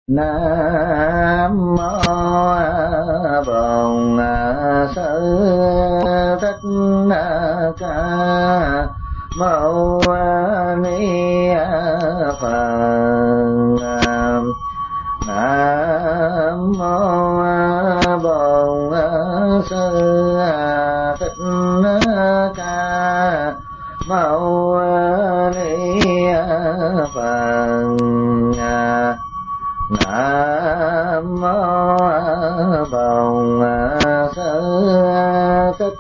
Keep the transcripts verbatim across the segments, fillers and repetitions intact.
Nam mô Bổn Sư Thích Ca Mâu Ni Phật. Nam mô Bổn Sư Thích Ca Mâu Ni Phật. Nam mô Bổn Sư Thích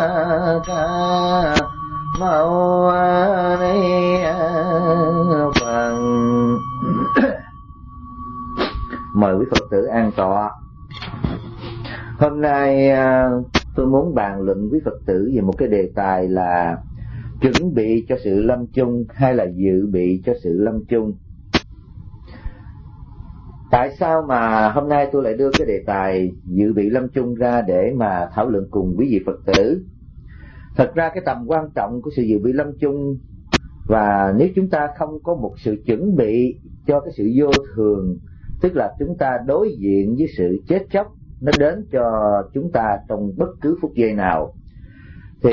Ca Mâu Ni Phật. Mời quý Phật tử an tọa. Hôm nay tôi muốn bàn luận với Phật tử về một cái đề tài là chuẩn bị cho sự lâm chung hay là dự bị cho sự lâm chung. Tại sao mà hôm nay tôi lại đưa cái đề tài dự bị lâm chung ra để mà thảo luận cùng quý vị Phật tử? Thật ra cái tầm quan trọng của sự dự bị lâm chung, và nếu chúng ta không có một sự chuẩn bị cho cái sự vô thường, tức là chúng ta đối diện với sự chết chóc nó đến cho chúng ta trong bất cứ phút giây nào, thì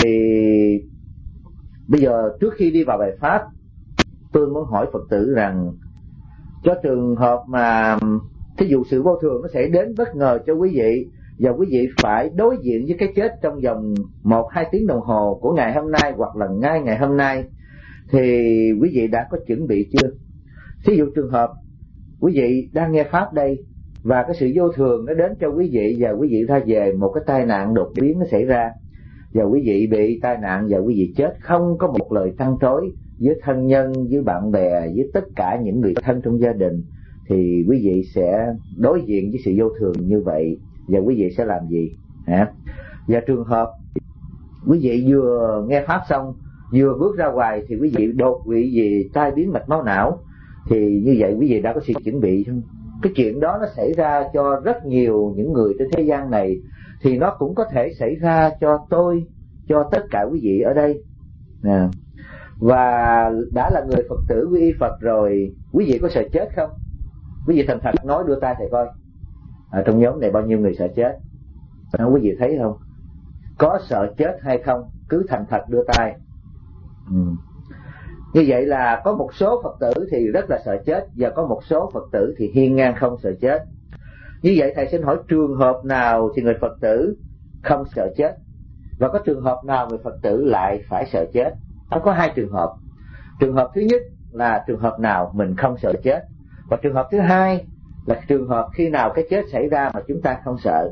bây giờ trước khi đi vào bài pháp, tôi muốn hỏi Phật tử rằng cho trường hợp mà thí dụ sự vô thường nó sẽ đến bất ngờ cho quý vị, và quý vị phải đối diện với cái chết trong vòng một hai tiếng đồng hồ của ngày hôm nay hoặc là ngay ngày hôm nay, thì quý vị đã có chuẩn bị chưa? Thí dụ trường hợp quý vị đang nghe pháp đây, và cái sự vô thường nó đến cho quý vị, và quý vị ra về một cái tai nạn đột biến nó xảy ra, và quý vị bị tai nạn và quý vị chết, không có một lời trăn trối với thân nhân, với bạn bè, với tất cả những người thân trong gia đình, thì quý vị sẽ đối diện với sự vô thường như vậy, và quý vị sẽ làm gì? Hả? Và trường hợp quý vị vừa nghe pháp xong, vừa bước ra ngoài thì quý vị đột quỵ vì tai biến mạch máu não, thì như vậy quý vị đã có sự chuẩn bị không? Cái chuyện đó nó xảy ra cho rất nhiều những người trên thế gian này, thì nó cũng có thể xảy ra cho tôi, cho tất cả quý vị ở đây. À, và đã là người Phật tử quy y Phật rồi, quý vị có sợ chết không? Quý vị thành thật nói, đưa tay thầy coi. Ở trong nhóm này bao nhiêu người sợ chết? À, quý vị thấy không? Có sợ chết hay không? Cứ thành thật đưa tay. Ừ. Như vậy là có một số Phật tử thì rất là sợ chết, và có một số Phật tử thì hiên ngang không sợ chết. Như vậy thầy xin hỏi, trường hợp nào thì người Phật tử không sợ chết, và có trường hợp nào người Phật tử lại phải sợ chết? Nó có hai trường hợp. Trường hợp thứ nhất là trường hợp nào mình không sợ chết, và trường hợp thứ hai là trường hợp khi nào cái chết xảy ra mà chúng ta không sợ.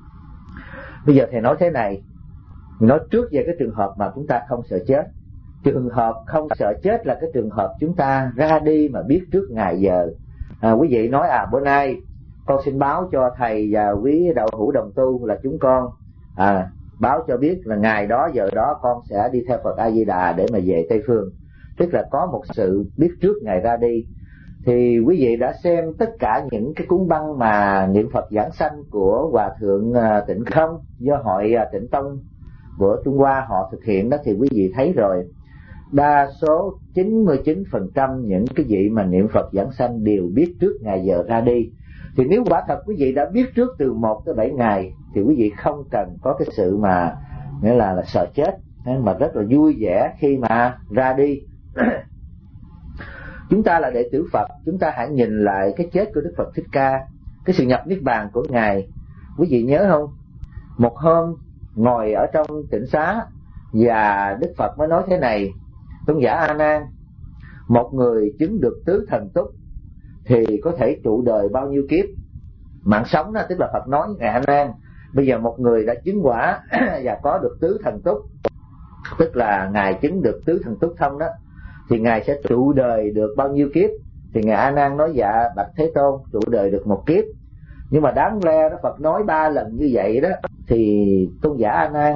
Bây giờ thầy nói thế này, mình nói trước về cái trường hợp mà chúng ta không sợ chết. Trường hợp không sợ chết là cái trường hợp chúng ta ra đi mà biết trước ngày giờ. À, quý vị nói à bữa nay con xin báo cho thầy và quý đạo hữu đồng tu là chúng con à, báo cho biết là ngày đó giờ đó con sẽ đi theo Phật A Di Đà để mà về Tây Phương, tức là có một sự biết trước ngày ra đi. Thì quý vị đã xem tất cả những cái cuốn băng mà niệm Phật giảng sanh của Hòa Thượng Tịnh Không do Hội Tịnh Tông của Trung Hoa họ thực hiện đó, thì quý vị thấy rồi, đa số chín mươi chín phần trăm những cái vị mà niệm Phật giảng sanh đều biết trước ngày giờ ra đi. Thì nếu quả thật quý vị đã biết trước từ một tới bảy ngày, thì quý vị không cần có cái sự mà nghĩa là, là sợ chết, mà rất là vui vẻ khi mà ra đi. Chúng ta là đệ tử Phật, chúng ta hãy nhìn lại cái chết của Đức Phật Thích Ca, cái sự nhập niết bàn của ngài. Quý vị nhớ không? Một hôm ngồi ở trong tịnh xá, và Đức Phật mới nói thế này: Tôn giả A Nan, một người chứng được tứ thần túc thì có thể trụ đời bao nhiêu kiếp? Mạng sống đó, tức là Phật nói ngài A Nan, bây giờ một người đã chứng quả và có được tứ thần túc, tức là ngài chứng được tứ thần túc thông đó, thì ngài sẽ trụ đời được bao nhiêu kiếp? Thì ngài A Nan nói dạ bạch Thế Tôn, trụ đời được một kiếp. Nhưng mà đáng lẽ đó Phật nói ba lần như vậy đó, thì Tôn giả A Nan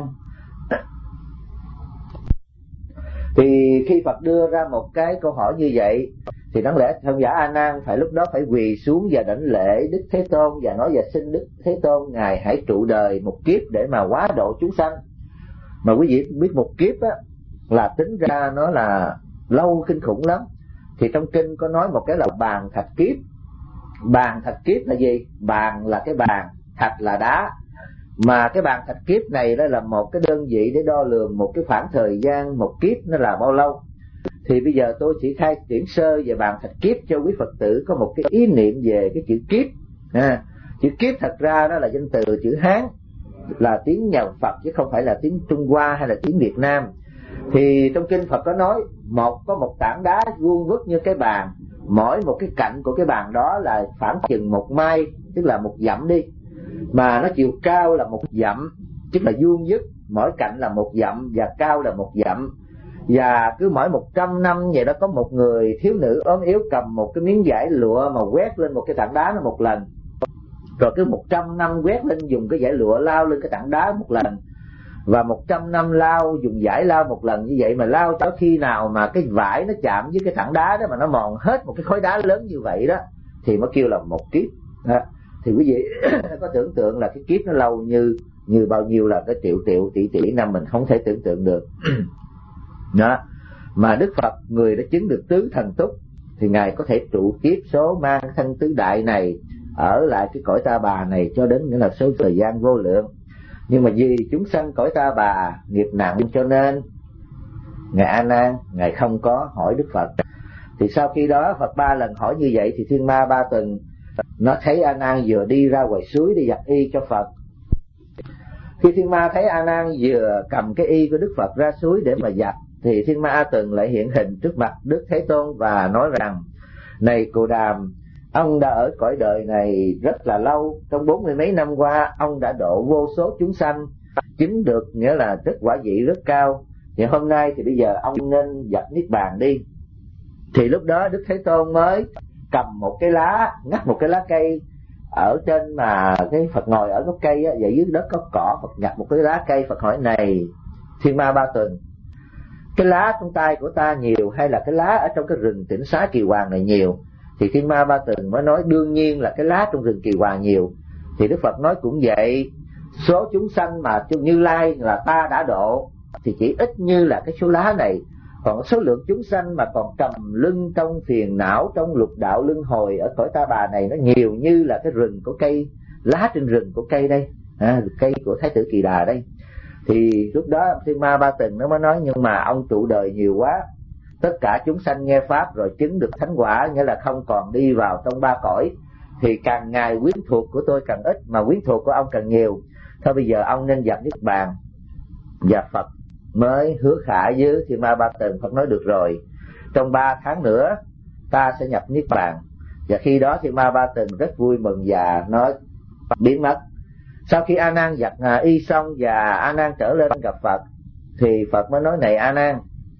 thì khi Phật đưa ra một cái câu hỏi như vậy, thì đáng lẽ Tôn giả A Nan phải lúc đó phải quỳ xuống và đảnh lễ Đức Thế Tôn và nói: dạ xin Đức Thế Tôn ngài hãy trụ đời một kiếp để mà hóa độ chúng sanh. Mà quý vị biết một kiếp á là tính ra nó là lâu kinh khủng lắm. Thì trong kinh có nói một cái là bàn thạch kiếp, Bàn thạch kiếp là gì? Bàn là cái bàn, thạch là đá. Mà cái bàn thạch kiếp này đó là một cái đơn vị để đo lường một cái khoảng thời gian một kiếp nó là bao lâu. Thì bây giờ tôi chỉ khai triển sơ về bàn thạch kiếp cho quý Phật tử có một cái ý niệm về cái chữ kiếp. À, chữ kiếp thật ra đó là danh từ chữ Hán, là tiếng nhà Phật chứ không phải là tiếng Trung Hoa hay là tiếng Việt Nam. Thì trong kinh Phật có nói một có một tảng đá vuông vức như cái bàn, mỗi một cái cạnh của cái bàn đó là khoảng chừng một mai, tức là một dặm đi, mà nó chiều cao là một dặm, tức là vuông vức, mỗi cạnh là một dặm và cao là một dặm. Và cứ mỗi một trăm năm vậy đó có một người thiếu nữ ốm yếu cầm một cái miếng vải lụa mà quét lên một cái tảng đá nó một lần, rồi cứ một trăm năm quét lên dùng cái vải lụa lao lên cái tảng đá một lần, và một trăm năm lao dùng vải lao một lần như vậy, mà lao cho khi nào mà cái vải nó chạm với cái tảng đá đó mà nó mòn hết một cái khối đá lớn như vậy đó thì mới kêu là một kiếp đó. Thì quý vị có tưởng tượng là cái kiếp nó lâu như như bao nhiêu là cái triệu triệu tỷ tỷ năm mình không thể tưởng tượng được. Đó. Mà Đức Phật người đã chứng được tứ thần túc thì Ngài có thể trụ kiếp số mang thân tứ đại này ở lại cái cõi Ta Bà này cho đến những là số thời gian vô lượng. Nhưng mà vì chúng sanh cõi Ta Bà nghiệp nặng cho nên Ngài A Nan Ngài không có hỏi Đức Phật. Thì sau khi đó Phật ba lần hỏi như vậy thì Thiên Ma Ba Tuần nó thấy A Nan vừa đi ra ngoài suối đi giặt y cho Phật. Khi Thiên Ma thấy A Nan vừa cầm cái y của Đức Phật ra suối để mà giặt thì Thiên Ma A Tuần lại hiện hình trước mặt Đức Thế Tôn và nói rằng: này Cù Đàm, ông đã ở cõi đời này rất là lâu, trong bốn mươi mấy năm qua ông đã độ vô số chúng sanh, chứng được nghĩa là kết quả vị rất cao. Thì hôm nay thì bây giờ ông nên nhập niết bàn đi. Thì lúc đó Đức Thế Tôn mới cầm một cái lá, ngắt một cái lá cây ở trên mà cái Phật ngồi ở gốc cây á, và dưới đất có cỏ, Phật nhặt một cái lá cây. Phật hỏi: này Thiên Ma Ba Tuần, cái lá trong tay của ta nhiều hay là cái lá ở trong cái rừng Tịnh Xá Kỳ Hoàng này nhiều? Thì Thiên Ma Ba Tuần mới nói: đương nhiên là cái lá trong rừng Kỳ Hoàng nhiều. Thì Đức Phật nói: cũng vậy, số chúng sanh mà Như Lai là ta đã độ thì chỉ ít như là cái số lá này, còn số lượng chúng sanh mà còn cầm lưng trong phiền não, trong lục đạo luân hồi ở cõi Ta Bà này nó nhiều như là cái rừng của cây, lá trên rừng của cây đây, à, cây của Thái tử Kỳ Đà đây. Thì lúc đó Thiên Ma Ba Tuần nó mới nói: nhưng mà ông trụ đời nhiều quá, tất cả chúng sanh nghe pháp rồi chứng được thánh quả, nghĩa là không còn đi vào trong ba cõi, thì càng ngày quyến thuộc của tôi càng ít mà quyến thuộc của ông càng nhiều. Thôi bây giờ ông nên nhập niết bàn. Và Phật mới hứa khả với Thiên Ma Ba Tuần. Phật nói: được rồi, trong ba tháng nữa ta sẽ nhập niết bàn. Và khi đó Thiên Ma Ba Tuần rất vui mừng và nó biến mất. Sau khi A Nan giặt y xong và A Nan trở lên gặp Phật thì Phật mới nói: này A Nan,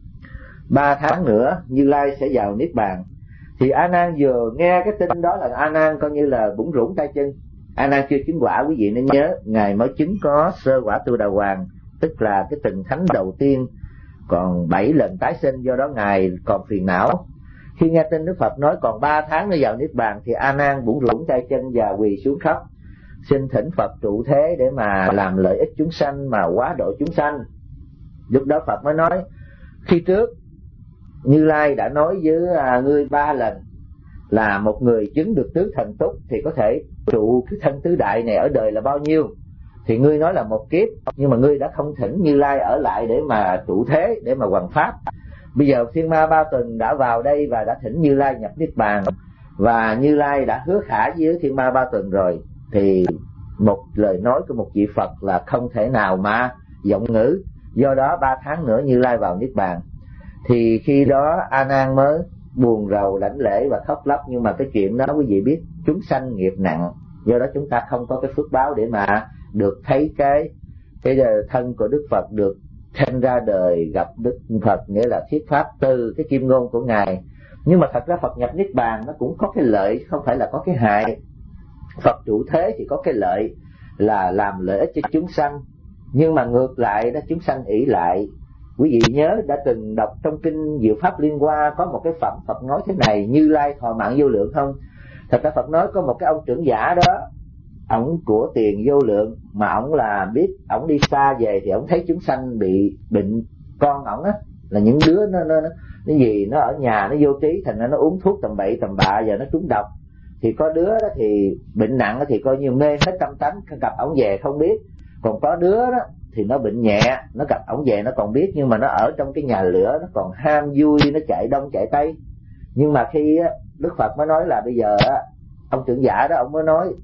ba tháng nữa Như Lai sẽ vào niết bàn. Thì A Nan vừa nghe cái tin đó là A Nan coi như là bủn rủn tay chân. A Nan chưa chứng quả, quý vị nên nhớ, ngài mới chứng có sơ quả Tu Đà Hoàng, tức là cái tầng thánh đầu tiên, còn bảy lần tái sinh, do đó ngài còn phiền não. Khi nghe tin Đức Phật nói còn ba tháng nữa vào niết bàn thì A Nan bủn rủn tay chân và quỳ xuống khóc, xin thỉnh Phật trụ thế để mà làm lợi ích chúng sanh, mà quá độ chúng sanh. Lúc đó Phật mới nói: khi trước Như Lai đã nói với à, ngươi ba lần là một người chứng được tứ thần túc thì có thể trụ cái thân tứ đại này ở đời là bao nhiêu. Thì ngươi nói là một kiếp, nhưng mà ngươi đã không thỉnh Như Lai ở lại để mà trụ thế, để mà hoằng pháp. Bây giờ Thiên Ma Ba Tuần đã vào đây và đã thỉnh Như Lai nhập niết bàn, và Như Lai đã hứa khả với Thiên Ma Ba Tuần rồi, thì một lời nói của một vị Phật là không thể nào mà giọng ngữ. Do đó ba tháng nữa Như Lai vào niết bàn. Thì khi đó A Nan mới buồn rầu lãnh lễ và khóc lóc. Nhưng mà cái chuyện đó quý vị biết, chúng sanh nghiệp nặng, do đó chúng ta không có cái phước báo để mà được thấy cái cái thân của Đức Phật được sinh ra đời gặp Đức Phật, nghĩa là thuyết pháp từ cái kim ngôn của ngài. Nhưng mà thật ra Phật nhập niết bàn nó cũng có cái lợi, không phải là có cái hại. Phật trụ thế thì có cái lợi là làm lợi ích cho chúng sanh, nhưng mà ngược lại đó, chúng sanh ỷ lại. Quý vị nhớ đã từng đọc trong kinh Diệu Pháp Liên Hoa có một cái phẩm Phật nói thế này: Như Lai thọ mạng vô lượng không? Thật ra Phật nói có một cái ông trưởng giả đó, ổng của tiền vô lượng, mà ổng là biết ổng đi xa về thì ổng thấy chúng sanh bị bệnh, con ổng á là những đứa nó nó nó cái gì nó ở nhà nó vô trí, thành ra nó uống thuốc tầm bậy tầm bạ và nó trúng độc. thì có đứa đó thì bệnh nặng thì coi như mê hết tâm tánh, gặp ổng về không biết. Còn có đứa đó thì nó bệnh nhẹ, nó gặp ổng về nó còn biết, nhưng mà nó ở trong cái nhà lửa, nó còn ham vui, nó chạy đông chạy tây. Nhưng mà khi Đức Phật mới nói là bây giờ ông trưởng giả đó, ông mới nói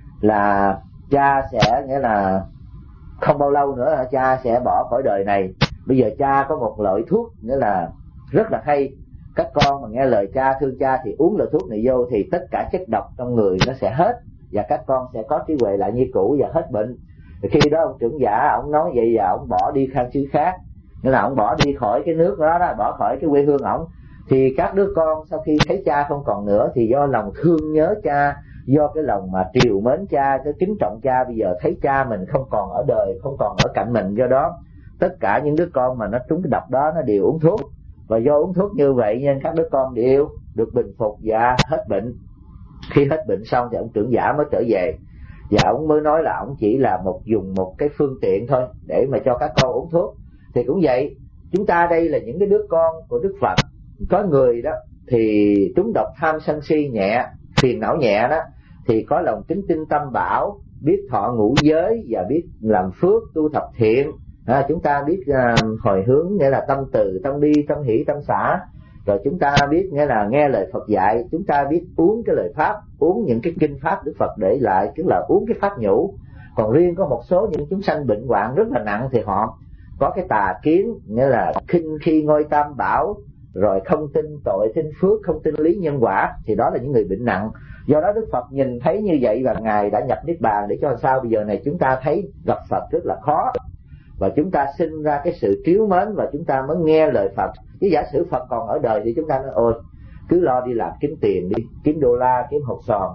là cha sẽ, nghĩa là không bao lâu nữa cha sẽ bỏ khỏi đời này. Bây giờ cha có một loại thuốc nghĩa là rất là hay, các con mà nghe lời cha, thương cha thì uống loại thuốc này vô thì tất cả chất độc trong người nó sẽ hết, và các con sẽ có trí huệ lại như cũ và hết bệnh. Thì khi đó ông trưởng giả ông nói vậy và ông bỏ đi sang xứ khác, nghĩa là ông bỏ đi khỏi cái nước đó, đó bỏ khỏi cái quê hương ổng. Thì các đứa con sau khi thấy cha không còn nữa thì do lòng thương nhớ cha, do cái lòng mà triều mến cha, cái kính trọng cha, bây giờ thấy cha mình không còn ở đời, không còn ở cạnh mình, do đó tất cả những đứa con mà nó trúng cái độc đó nó đều uống thuốc. Và do uống thuốc như vậy nên các đứa con đều được bình phục và hết bệnh. Khi hết bệnh xong thì ông trưởng giả mới trở về, và ông mới nói là ông chỉ là một dùng một cái phương tiện thôi để mà cho các con uống thuốc. Thì cũng vậy, chúng ta đây là những cái đứa con của Đức Phật. Có người đó thì trúng độc tham sân si nhẹ, phiền não nhẹ đó, thì có lòng kính tinh tâm bảo, biết thọ ngũ giới và biết làm phước tu thập thiện. À, chúng ta biết uh, hồi hướng, nghĩa là tâm từ, tâm bi, tâm hỷ, tâm xả. Rồi chúng ta biết nghĩa là nghe lời Phật dạy, chúng ta biết uống cái lời pháp, uống những cái kinh pháp Đức Phật để lại, tức là uống cái pháp nhũ. Còn riêng có một số những chúng sanh bệnh hoạn rất là nặng thì họ có cái tà kiến, nghĩa là khinh khi ngôi tam bảo, rồi không tin tội tin phước, không tin lý nhân quả, thì đó là những người bệnh nặng. Do đó Đức Phật nhìn thấy như vậy và Ngài đã nhập Niết Bàn để cho sao bây giờ này chúng ta thấy gặp Phật rất là khó, và chúng ta sinh ra cái sự trìu mến và chúng ta mới nghe lời Phật. Chứ giả sử Phật còn ở đời thì chúng ta nói ôi cứ lo đi làm kiếm tiền đi, kiếm đô la, kiếm hột sòn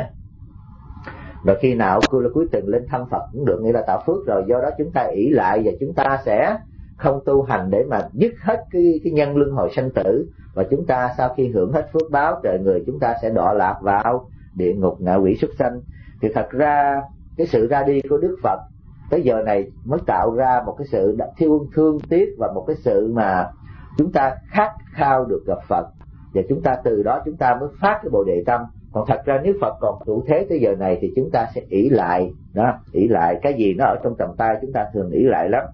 rồi khi nào cuối tuần lên thăm Phật cũng được, nghĩa là tạo phước rồi. Do đó chúng ta ỷ lại và chúng ta sẽ không tu hành để mà dứt hết cái, cái nhân luân hồi sanh tử. Và chúng ta sau khi hưởng hết phước báo trời người, chúng ta sẽ đọa lạc vào địa ngục, ngạ quỷ, súc sanh. Thì thật ra cái sự ra đi của Đức Phật tới giờ này mới tạo ra một cái sự thương thương tiếc và một cái sự mà chúng ta khát khao được gặp Phật, và chúng ta từ đó chúng ta mới phát cái bồ đề tâm. Còn thật ra nếu Phật còn trụ thế tới giờ này thì chúng ta sẽ ỷ lại đó, ỷ lại cái gì nó ở trong tầm tay chúng ta thường ỷ lại lắm.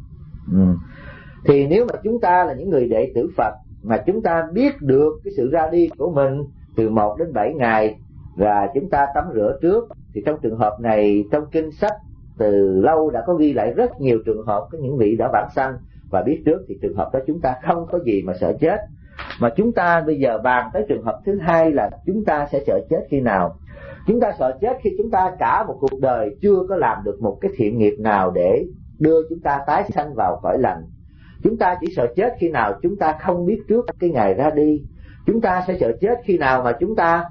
Ừ. Thì nếu mà chúng ta là những người đệ tử Phật mà chúng ta biết được cái sự ra đi của mình từ một đến bảy ngày và chúng ta tắm rửa trước, thì trong trường hợp này trong kinh sách từ lâu đã có ghi lại rất nhiều trường hợp có những vị đã vãng sanh và biết trước, thì trường hợp đó chúng ta không có gì mà sợ chết. Mà chúng ta bây giờ bàn tới trường hợp thứ hai là chúng ta sẽ sợ chết khi nào. Chúng ta sợ chết khi chúng ta cả một cuộc đời chưa có làm được một cái thiện nghiệp nào để đưa chúng ta tái sanh vào cõi lành. Chúng ta chỉ sợ chết khi nào chúng ta không biết trước cái ngày ra đi. Chúng ta sẽ sợ chết khi nào mà chúng ta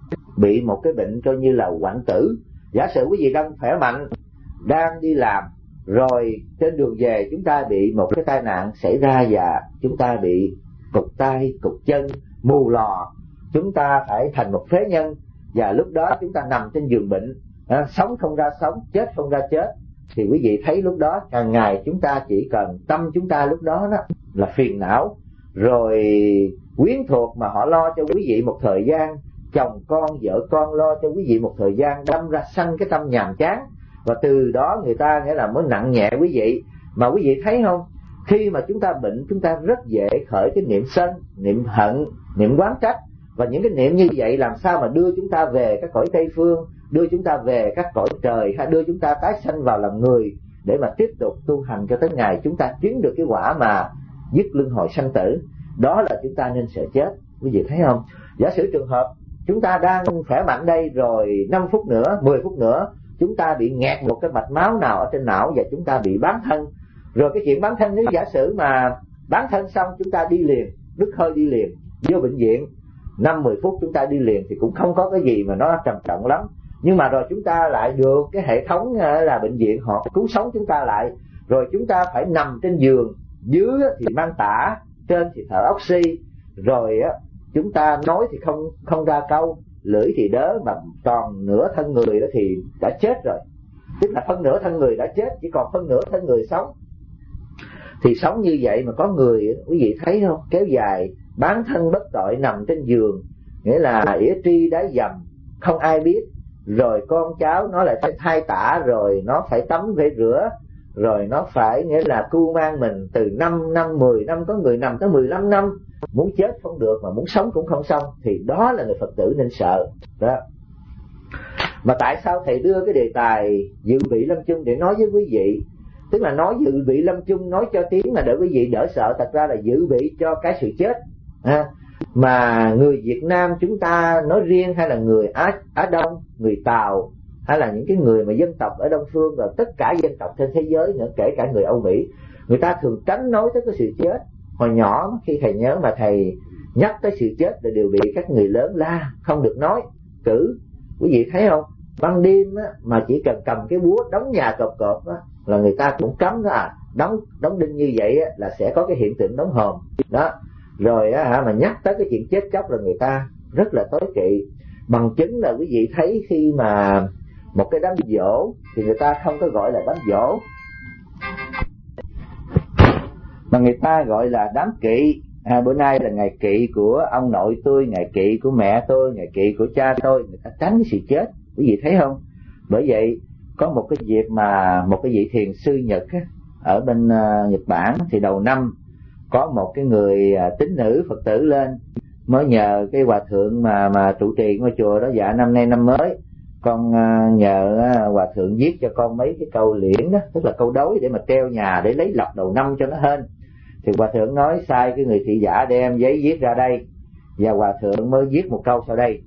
bị một cái bệnh coi như là hoạn tử. Giả sử quý vị đang khỏe mạnh, đang đi làm, rồi trên đường về chúng ta bị một cái tai nạn xảy ra và chúng ta bị cụt tay, cụt chân, mù lòa, chúng ta phải thành một phế nhân, và lúc đó chúng ta nằm trên giường bệnh, à, sống không ra sống, chết không ra chết. Thì quý vị thấy lúc đó hàng ngày chúng ta chỉ cần tâm chúng ta lúc đó, đó là phiền não, rồi quyến thuộc mà họ lo cho quý vị một thời gian, chồng con vợ con lo cho quý vị một thời gian, đâm ra sanh cái tâm nhàm chán, và từ đó người ta nghĩa là mới nặng nhẹ quý vị. Mà quý vị thấy không, khi mà chúng ta bệnh chúng ta rất dễ khởi cái niệm sân, niệm hận, niệm oán trách, và những cái niệm như vậy làm sao mà đưa chúng ta về các cõi Tây Phương, đưa chúng ta về các cõi trời, hay đưa chúng ta tái sanh vào làm người để mà tiếp tục tu hành cho tới ngày chúng ta chứng được cái quả mà dứt luân hồi sanh tử. Đó là chúng ta nên sợ chết. Quý vị thấy không, giả sử trường hợp chúng ta đang khỏe mạnh đây, rồi năm phút nữa, mười phút nữa chúng ta bị nghẹt một cái mạch máu nào ở trên não và chúng ta bị bán thân. Rồi cái chuyện bán thân, nếu giả sử mà bán thân xong chúng ta đi liền, đứt hơi đi liền, vô bệnh viện năm mười phút chúng ta đi liền thì cũng không có cái gì mà nó trầm trọng lắm. Nhưng mà rồi chúng ta lại được cái hệ thống là bệnh viện họ cứu sống chúng ta lại, rồi chúng ta phải nằm trên giường, dưới thì mang tả, trên thì thở oxy, rồi chúng ta nói thì không không ra câu, lưỡi thì đớ, mà toàn nửa thân người đó thì đã chết rồi. Tức là phân nửa thân người đã chết, chỉ còn phân nửa thân người sống. Thì sống như vậy mà có người, quý vị thấy không, kéo dài bán thân bất tội nằm trên giường, nghĩa là ỉa tri đá dầm, không ai biết, rồi con cháu nó lại phải thay tả, rồi nó phải tắm phải rửa, rồi nó phải nghĩa là cưu mang mình từ năm năm, mười năm, có người nằm tới mười lăm năm, muốn chết không được mà muốn sống cũng không xong. Thì đó là người Phật tử nên sợ đó. Mà tại sao thầy đưa cái đề tài dự bị lâm chung để nói với quý vị? Tức là nói dự bị lâm chung, nói cho tiếng là để quý vị đỡ sợ, thật ra là dự bị cho cái sự chết à. Mà người Việt Nam chúng ta nói riêng, hay là người Á, Á Đông, người Tàu, hay là những cái người mà dân tộc ở Đông Phương, và tất cả dân tộc trên thế giới nữa, kể cả người Âu Mỹ, người ta thường tránh nói tới cái sự chết. Hồi nhỏ khi thầy nhớ mà thầy nhắc tới sự chết là đều bị các người lớn la, không được nói cử. Quý vị thấy không, ban đêm á, mà chỉ cần cầm cái búa đóng nhà cọp cọp á, là người ta cũng cấm đó à, đóng đóng đinh như vậy á, là sẽ có cái hiện tượng đóng hòm đó. Rồi á, mà nhắc tới cái chuyện chết chóc là người ta rất là tối kỵ. Bằng chứng là quý vị thấy khi mà một cái đám giỗ thì người ta không có gọi là đám giỗ, mà người ta gọi là đám kỵ. À, bữa nay là ngày kỵ của ông nội tôi, ngày kỵ của mẹ tôi, ngày kỵ của cha tôi. Người ta tránh cái sự chết, quý vị thấy không? Bởi vậy có một cái dịp mà một cái vị thiền sư Nhật á, ở bên uh, Nhật Bản, thì đầu năm có một cái người uh, tín nữ Phật tử lên, mới nhờ cái hòa thượng mà mà trụ trì ngôi chùa đó, dạ năm nay năm mới con uh, nhờ uh, hòa thượng viết cho con mấy cái câu liễn đó, tức là câu đối để mà treo nhà để lấy lộc đầu năm cho nó hên. Thì hòa thượng nói sai cái người thị giả đem giấy viết ra đây, và hòa thượng mới viết một câu sau đây: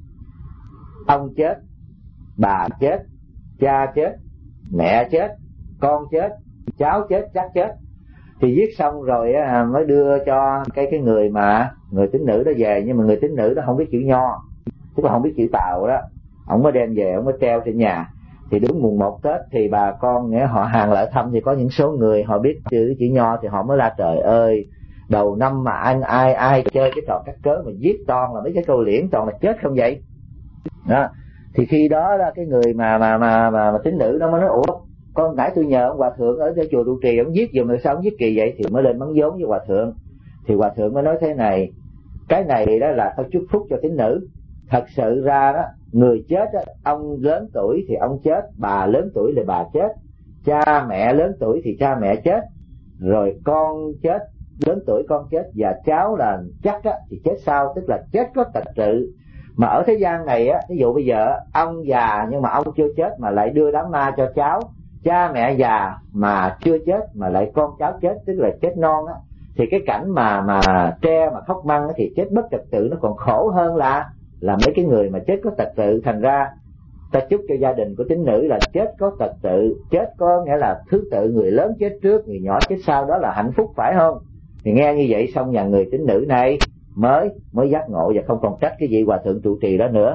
ông chết, bà chết, cha chết, mẹ chết, con chết, cháu chết, chắc chết. Thì viết xong rồi á, mới đưa cho cái cái người mà người tín nữ đó về, nhưng mà người tín nữ đó không biết chữ Nho, tức là không biết chữ Tàu đó. Ông mới đem về, ông mới treo trên nhà. Thì đúng mùng một Tết thì bà con nghĩa họ hàng lại thăm, thì có những số người họ biết chữ chữ Nho thì họ mới la: trời ơi, đầu năm mà anh ai ai chơi cái trò cắt cớ mà viết toàn là mấy cái câu liễn, toàn là chết không vậy đó. Thì khi đó là cái người mà mà mà mà, mà tín nữ đó mới nói: ủa, con nãy tôi nhờ ông hòa thượng ở cái chùa trụ trì ông viết giùm, mà sao ông viết kỳ vậy? Thì mới lên bắn vốn với hòa thượng. Thì hòa thượng mới nói thế này: cái này đó là tao chúc phúc cho tín nữ. Thật sự ra đó, người chết đó, ông lớn tuổi thì ông chết, bà lớn tuổi thì bà chết, cha mẹ lớn tuổi thì cha mẹ chết, rồi con chết, lớn tuổi con chết, và cháu là chắc á, thì chết sau, tức là chết có trật tự. Mà ở thế gian này á, ví dụ bây giờ ông già nhưng mà ông chưa chết mà lại đưa đám ma cho cháu, cha mẹ già mà chưa chết mà lại con cháu chết, tức là chết non á, thì cái cảnh mà mà tre mà khóc măng á, thì chết bất trật tự nó còn khổ hơn là là mấy cái người mà chết có trật tự. Thành ra ta chúc cho gia đình của tín nữ là chết có trật tự, chết có nghĩa là thứ tự, người lớn chết trước, người nhỏ chết sau, đó là hạnh phúc, phải không? Thì nghe như vậy xong nhà người tín nữ này mới mới giác ngộ và không còn trách cái vị hòa thượng trụ trì đó nữa.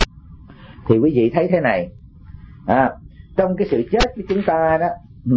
Thì quý vị thấy thế này à, trong cái sự chết của chúng ta đó,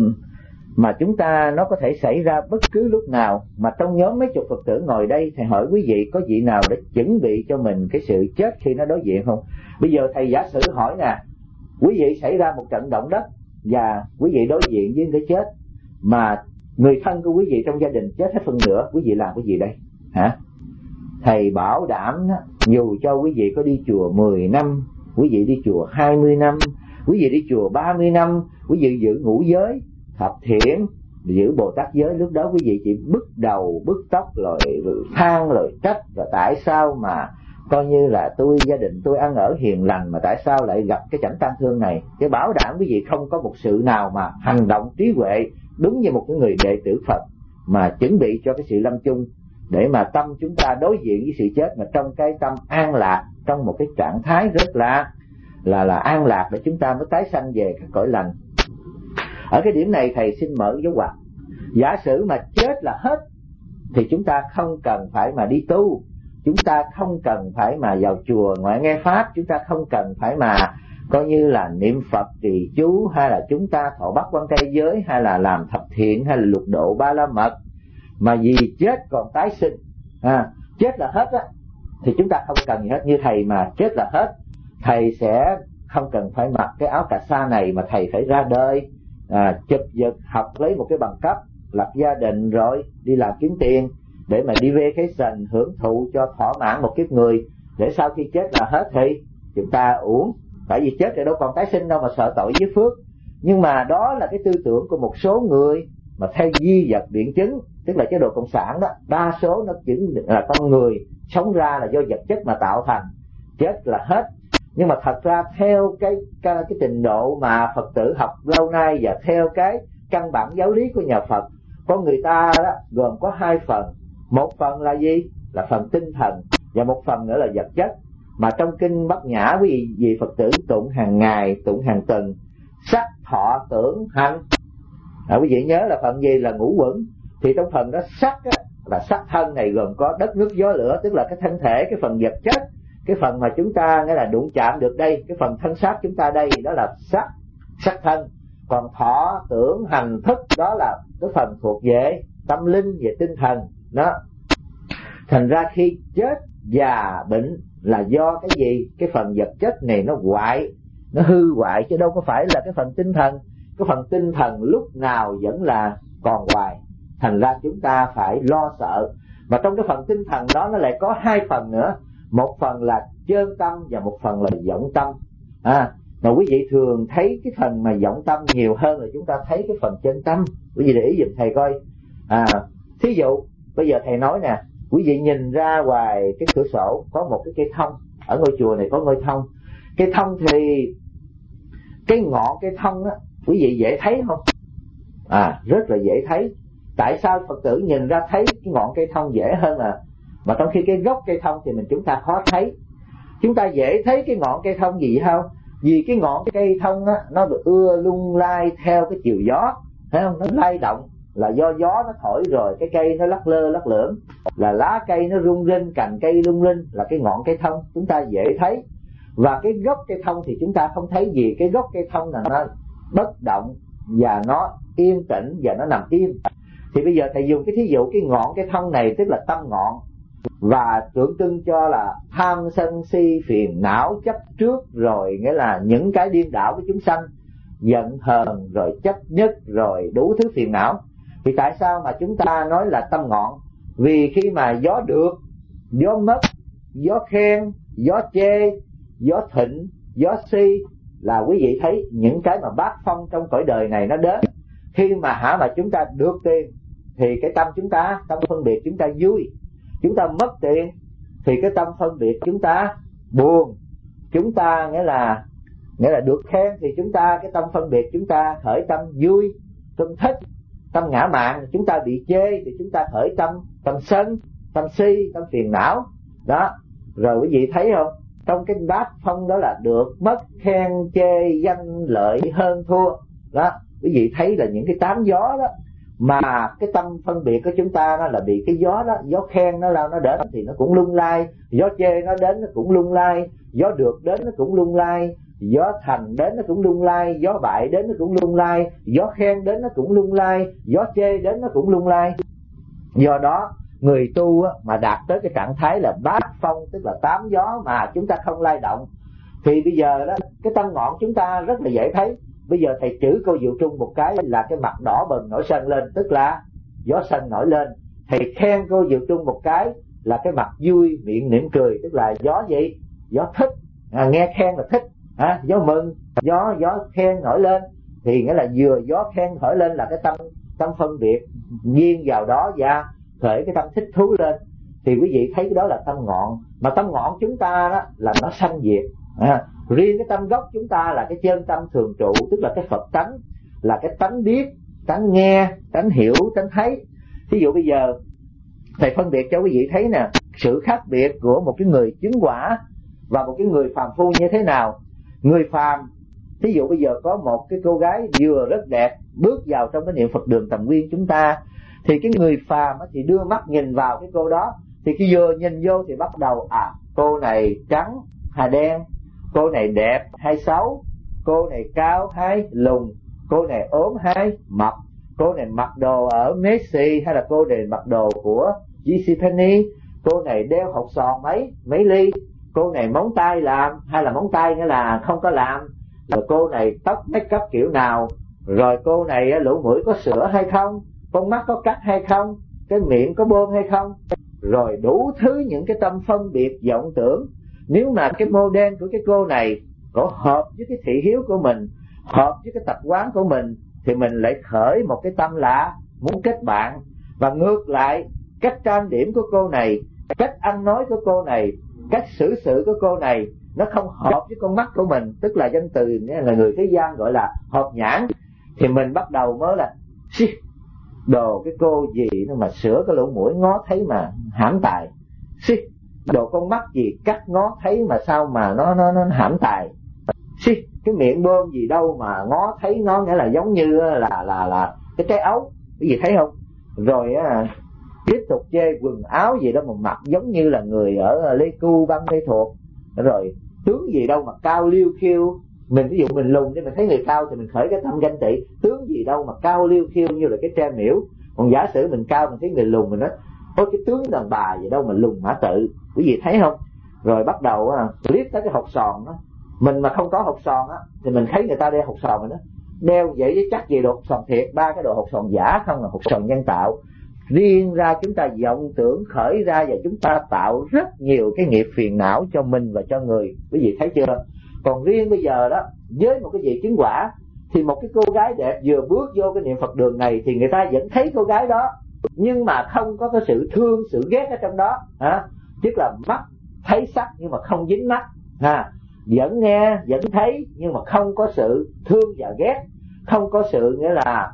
mà chúng ta nó có thể xảy ra bất cứ lúc nào. Mà trong nhóm mấy chục Phật tử ngồi đây, thầy hỏi quý vị có vị nào để chuẩn bị cho mình cái sự chết khi nó đối diện không? Bây giờ thầy giả sử hỏi nè, quý vị xảy ra một trận động đất và quý vị đối diện với cái chết, mà người thân của quý vị trong gia đình chết hết phân nửa, quý vị làm cái gì đây hả? Thầy bảo đảm đó, dù cho quý vị có đi chùa mười năm, quý vị đi chùa hai mươi năm, quý vị đi chùa ba mươi năm, quý vị giữ ngũ giới, thập thiện, giữ Bồ Tát giới, lúc đó quý vị chỉ bứt đầu bứt tóc rồi, rồi than rồi trách, rồi tại sao mà coi như là tôi gia đình tôi ăn ở hiền lành mà tại sao lại gặp cái cảnh tang thương này. Cái bảo đảm quý vị không có một sự nào mà hành động trí huệ đúng như một cái người đệ tử Phật mà chuẩn bị cho cái sự lâm chung, để mà tâm chúng ta đối diện với sự chết mà trong cái tâm an lạc, trong một cái trạng thái rất là là là an lạc, để chúng ta mới tái sanh về các cõi lành. Ở cái điểm này thầy xin mở dấu ngoặc. Giả sử mà chết là hết thì chúng ta không cần phải mà đi tu, chúng ta không cần phải mà vào chùa ngoại nghe pháp, chúng ta không cần phải mà coi như là niệm Phật trì chú, hay là chúng ta thọ bát quan trai giới, hay là làm thập thiện, hay là lục độ ba la mật, mà vì chết còn tái sinh à, chết là hết á, thì chúng ta không cần gì hết. Như thầy mà chết là hết, thầy sẽ không cần phải mặc cái áo cà sa này, mà thầy phải ra đời à, chụp giật học lấy một cái bằng cấp, lập gia đình rồi đi làm kiếm tiền để mà đi vacation hưởng thụ cho thỏa mãn một kiếp người, để sau khi chết là hết thì chúng ta uổng, tại vì chết rồi đâu còn tái sinh đâu mà sợ tội với phước. Nhưng mà đó là cái tư tưởng của một số người mà theo di vật biện chứng, tức là chế độ cộng sản đó, đa số nó chứng là con người sống ra là do vật chất mà tạo thành, chết là hết. Nhưng mà thật ra theo cái cái, cái trình độ mà Phật tử học lâu nay và theo cái căn bản giáo lý của nhà Phật, con người ta đó gồm có hai phần. Một phần là gì? Là phần tinh thần, và một phần nữa là vật chất. Mà trong kinh Bát Nhã quý vị, vị Phật tử tụng hàng ngày, tụng hàng tuần: sắc thọ tưởng hành. À, quý vị nhớ là phần gì? Là ngũ uẩn. Thì trong phần đó sắc á, là sắc thân này gồm có đất nước gió lửa, tức là cái thân thể, cái phần vật chất, cái phần mà chúng ta nghĩa là đụng chạm được đây, cái phần thân xác chúng ta đây, đó là sắc, sắc thân. Còn thọ tưởng hành thức đó là cái phần thuộc về tâm linh, về tinh thần đó. Thành ra khi chết già bệnh là do cái gì? Cái phần vật chất này nó hoại, nó hư hoại, chứ đâu có phải là cái phần tinh thần. Cái phần tinh thần lúc nào vẫn là còn hoài. Thành ra chúng ta phải lo sợ. Mà trong cái phần tinh thần đó nó lại có hai phần nữa. Một phần là chân tâm và một phần là vọng tâm. À, mà quý vị thường thấy cái phần mà vọng tâm nhiều hơn là chúng ta thấy cái phần chân tâm. Quý vị để ý giùm thầy coi. À, thí dụ bây giờ thầy nói nè, quý vị nhìn ra ngoài cái cửa sổ có một cái cây thông. Ở ngôi chùa này có ngôi thông. Cây thông thì cái ngọn cây thông á, quý vị dễ thấy không? À, rất là dễ thấy. Tại sao Phật tử nhìn ra thấy cái ngọn cây thông dễ hơn là mà trong khi cái gốc cây thông thì mình chúng ta khó thấy. Chúng ta dễ thấy cái ngọn cây thông gì không? Vì cái ngọn cây thông á, nó được ưa lung lay theo cái chiều gió, thấy không? Nó lay động là do gió nó thổi rồi cái cây nó lắc lơ lắc lưỡng, là lá cây nó rung rinh, cành cây rung rinh, là cái ngọn cây thông chúng ta dễ thấy. Và cái gốc cây thông thì chúng ta không thấy gì. Cái gốc cây thông là nó bất động và nó yên tĩnh và nó nằm im. Thì bây giờ thầy dùng cái thí dụ cái ngọn cây thông này tức là tâm ngọn, và tượng trưng cho là tham sân si phiền não chấp trước, rồi nghĩa là những cái điên đảo của chúng sanh, giận hờn rồi chấp nhất rồi đủ thứ phiền não. Thì tại sao mà chúng ta nói là tâm ngọn? Vì khi mà gió được, gió mất, gió khen, gió chê, gió thịnh, gió si, là quý vị thấy những cái mà bát phong trong cõi đời này nó đến. Khi mà hả mà chúng ta được tiền thì cái tâm chúng ta, tâm phân biệt chúng ta vui. Chúng ta mất tiền thì cái tâm phân biệt chúng ta buồn. Chúng ta nghĩa là nghĩa là được khen thì chúng ta cái tâm phân biệt chúng ta khởi tâm vui, tâm thích. Tâm ngã mạn chúng ta bị chê thì chúng ta khởi tâm tâm sân, tâm si, tâm phiền não đó. Rồi quý vị thấy không, trong cái bát phong đó là được, mất, khen, chê, danh, lợi, hơn, thua đó. Quý vị thấy là những cái tám gió đó, mà cái tâm phân biệt của chúng ta nó là bị cái gió đó. Gió khen nó lao nó đến thì nó cũng lung lay, gió chê nó đến nó cũng lung lay, gió được đến nó cũng lung lay, gió thành đến nó cũng lung lay, gió bại đến nó cũng lung lay, gió khen đến nó cũng lung lay, gió chê đến nó cũng lung lay. Do đó người tu mà đạt tới cái trạng thái là bát phong, tức là tám gió mà chúng ta không lay động, thì bây giờ đó cái tâm ngọn chúng ta rất là dễ thấy. Bây giờ thầy chửi cô Diệu Trung một cái là cái mặt đỏ bừng nổi sân lên, tức là gió sân nổi lên. Thầy khen cô Diệu Trung một cái là cái mặt vui, miệng mỉm cười, tức là gió gì? Gió thích, à, nghe khen là thích, à, gió mừng, gió gió khen nổi lên. Thì nghĩa là vừa gió khen nổi lên là cái tâm tâm phân biệt nhiên vào đó và khởi cái tâm thích thú lên. Thì quý vị thấy cái đó là tâm ngọn. Mà tâm ngọn chúng ta đó là nó sanh diệt. À, riêng cái tâm gốc chúng ta là cái chân tâm thường trụ, tức là cái Phật tánh, là cái tánh biết, tánh nghe, tánh hiểu, tánh thấy. Ví dụ bây giờ thầy phân biệt cho quý vị thấy nè, sự khác biệt của một cái người chứng quả và một cái người phàm phu như thế nào. Người phàm, ví dụ bây giờ có một cái cô gái vừa rất đẹp bước vào trong cái niệm Phật đường Tầm Nguyên chúng ta, thì cái người phàm thì đưa mắt nhìn vào cái cô đó, thì khi vừa nhìn vô thì bắt đầu à, cô này trắng hay đen, cô này đẹp hay xấu, cô này cao hay lùn, cô này ốm hay mập, cô này mặc đồ ở Messi hay là cô này mặc đồ của giê xê Penney, cô này đeo hột sòn mấy mấy ly, cô này móng tay làm hay là móng tay nghĩa là không có làm, rồi cô này tóc make up kiểu nào, rồi cô này lỗ mũi có sữa hay không, con mắt có cắt hay không, cái miệng có bơm hay không, rồi đủ thứ những cái tâm phân biệt vọng tưởng. Nếu mà cái model của cái cô này có hợp với cái thị hiếu của mình, hợp với cái tập quán của mình, thì mình lại khởi một cái tâm lạ muốn kết bạn. Và ngược lại, cách trang điểm của cô này, cách ăn nói của cô này, cách xử sự của cô này nó không hợp với con mắt của mình, tức là danh từ là người thế gian gọi là hợp nhãn, thì mình bắt đầu mới là đồ cái cô gì nó mà sửa cái lỗ mũi ngó thấy mà hãm tài, đồ con mắt gì cắt ngó thấy mà sao mà nó nó nó hãm tài, cái miệng bơm gì đâu mà ngó thấy nó nghĩa là giống như là là là cái trái ấu, cái gì thấy không? Rồi á, tiếp tục chê quần áo gì đó mà mặc giống như là người ở Lê Cu Băng Lê Thuộc, rồi tướng gì đâu mà cao liêu khiêu. Mình ví dụ mình lùn thì mình thấy người cao thì mình khởi cái tâm ganh tị, tướng gì đâu mà cao liêu khiêu như là cái tre miễu. Còn giả sử mình cao mình thấy người lùn mình nói ôi cái tướng đàn bà gì đâu mà lùn mã tự, quý vị thấy không? Rồi bắt đầu à, liếc tới cái hột sòn đó, mình mà không có hột sòn á thì mình thấy người ta đeo hột sòn mình đó, đeo vậy chứ chắc gì đồ hột sòn thiệt, ba cái đồ hột sòn giả không là hột sòn nhân tạo. Riêng ra chúng ta vọng tưởng khởi ra và chúng ta tạo rất nhiều cái nghiệp phiền não cho mình và cho người, quý vị thấy chưa? Còn riêng bây giờ đó, với một cái vị chứng quả thì một cái cô gái đẹp vừa bước vô cái niệm Phật đường này thì người ta vẫn thấy cô gái đó, nhưng mà không có cái sự thương sự ghét ở trong đó, à, tức là mắt thấy sắc nhưng mà không dính mắt, à, vẫn nghe vẫn thấy nhưng mà không có sự thương và ghét, không có sự nghĩa là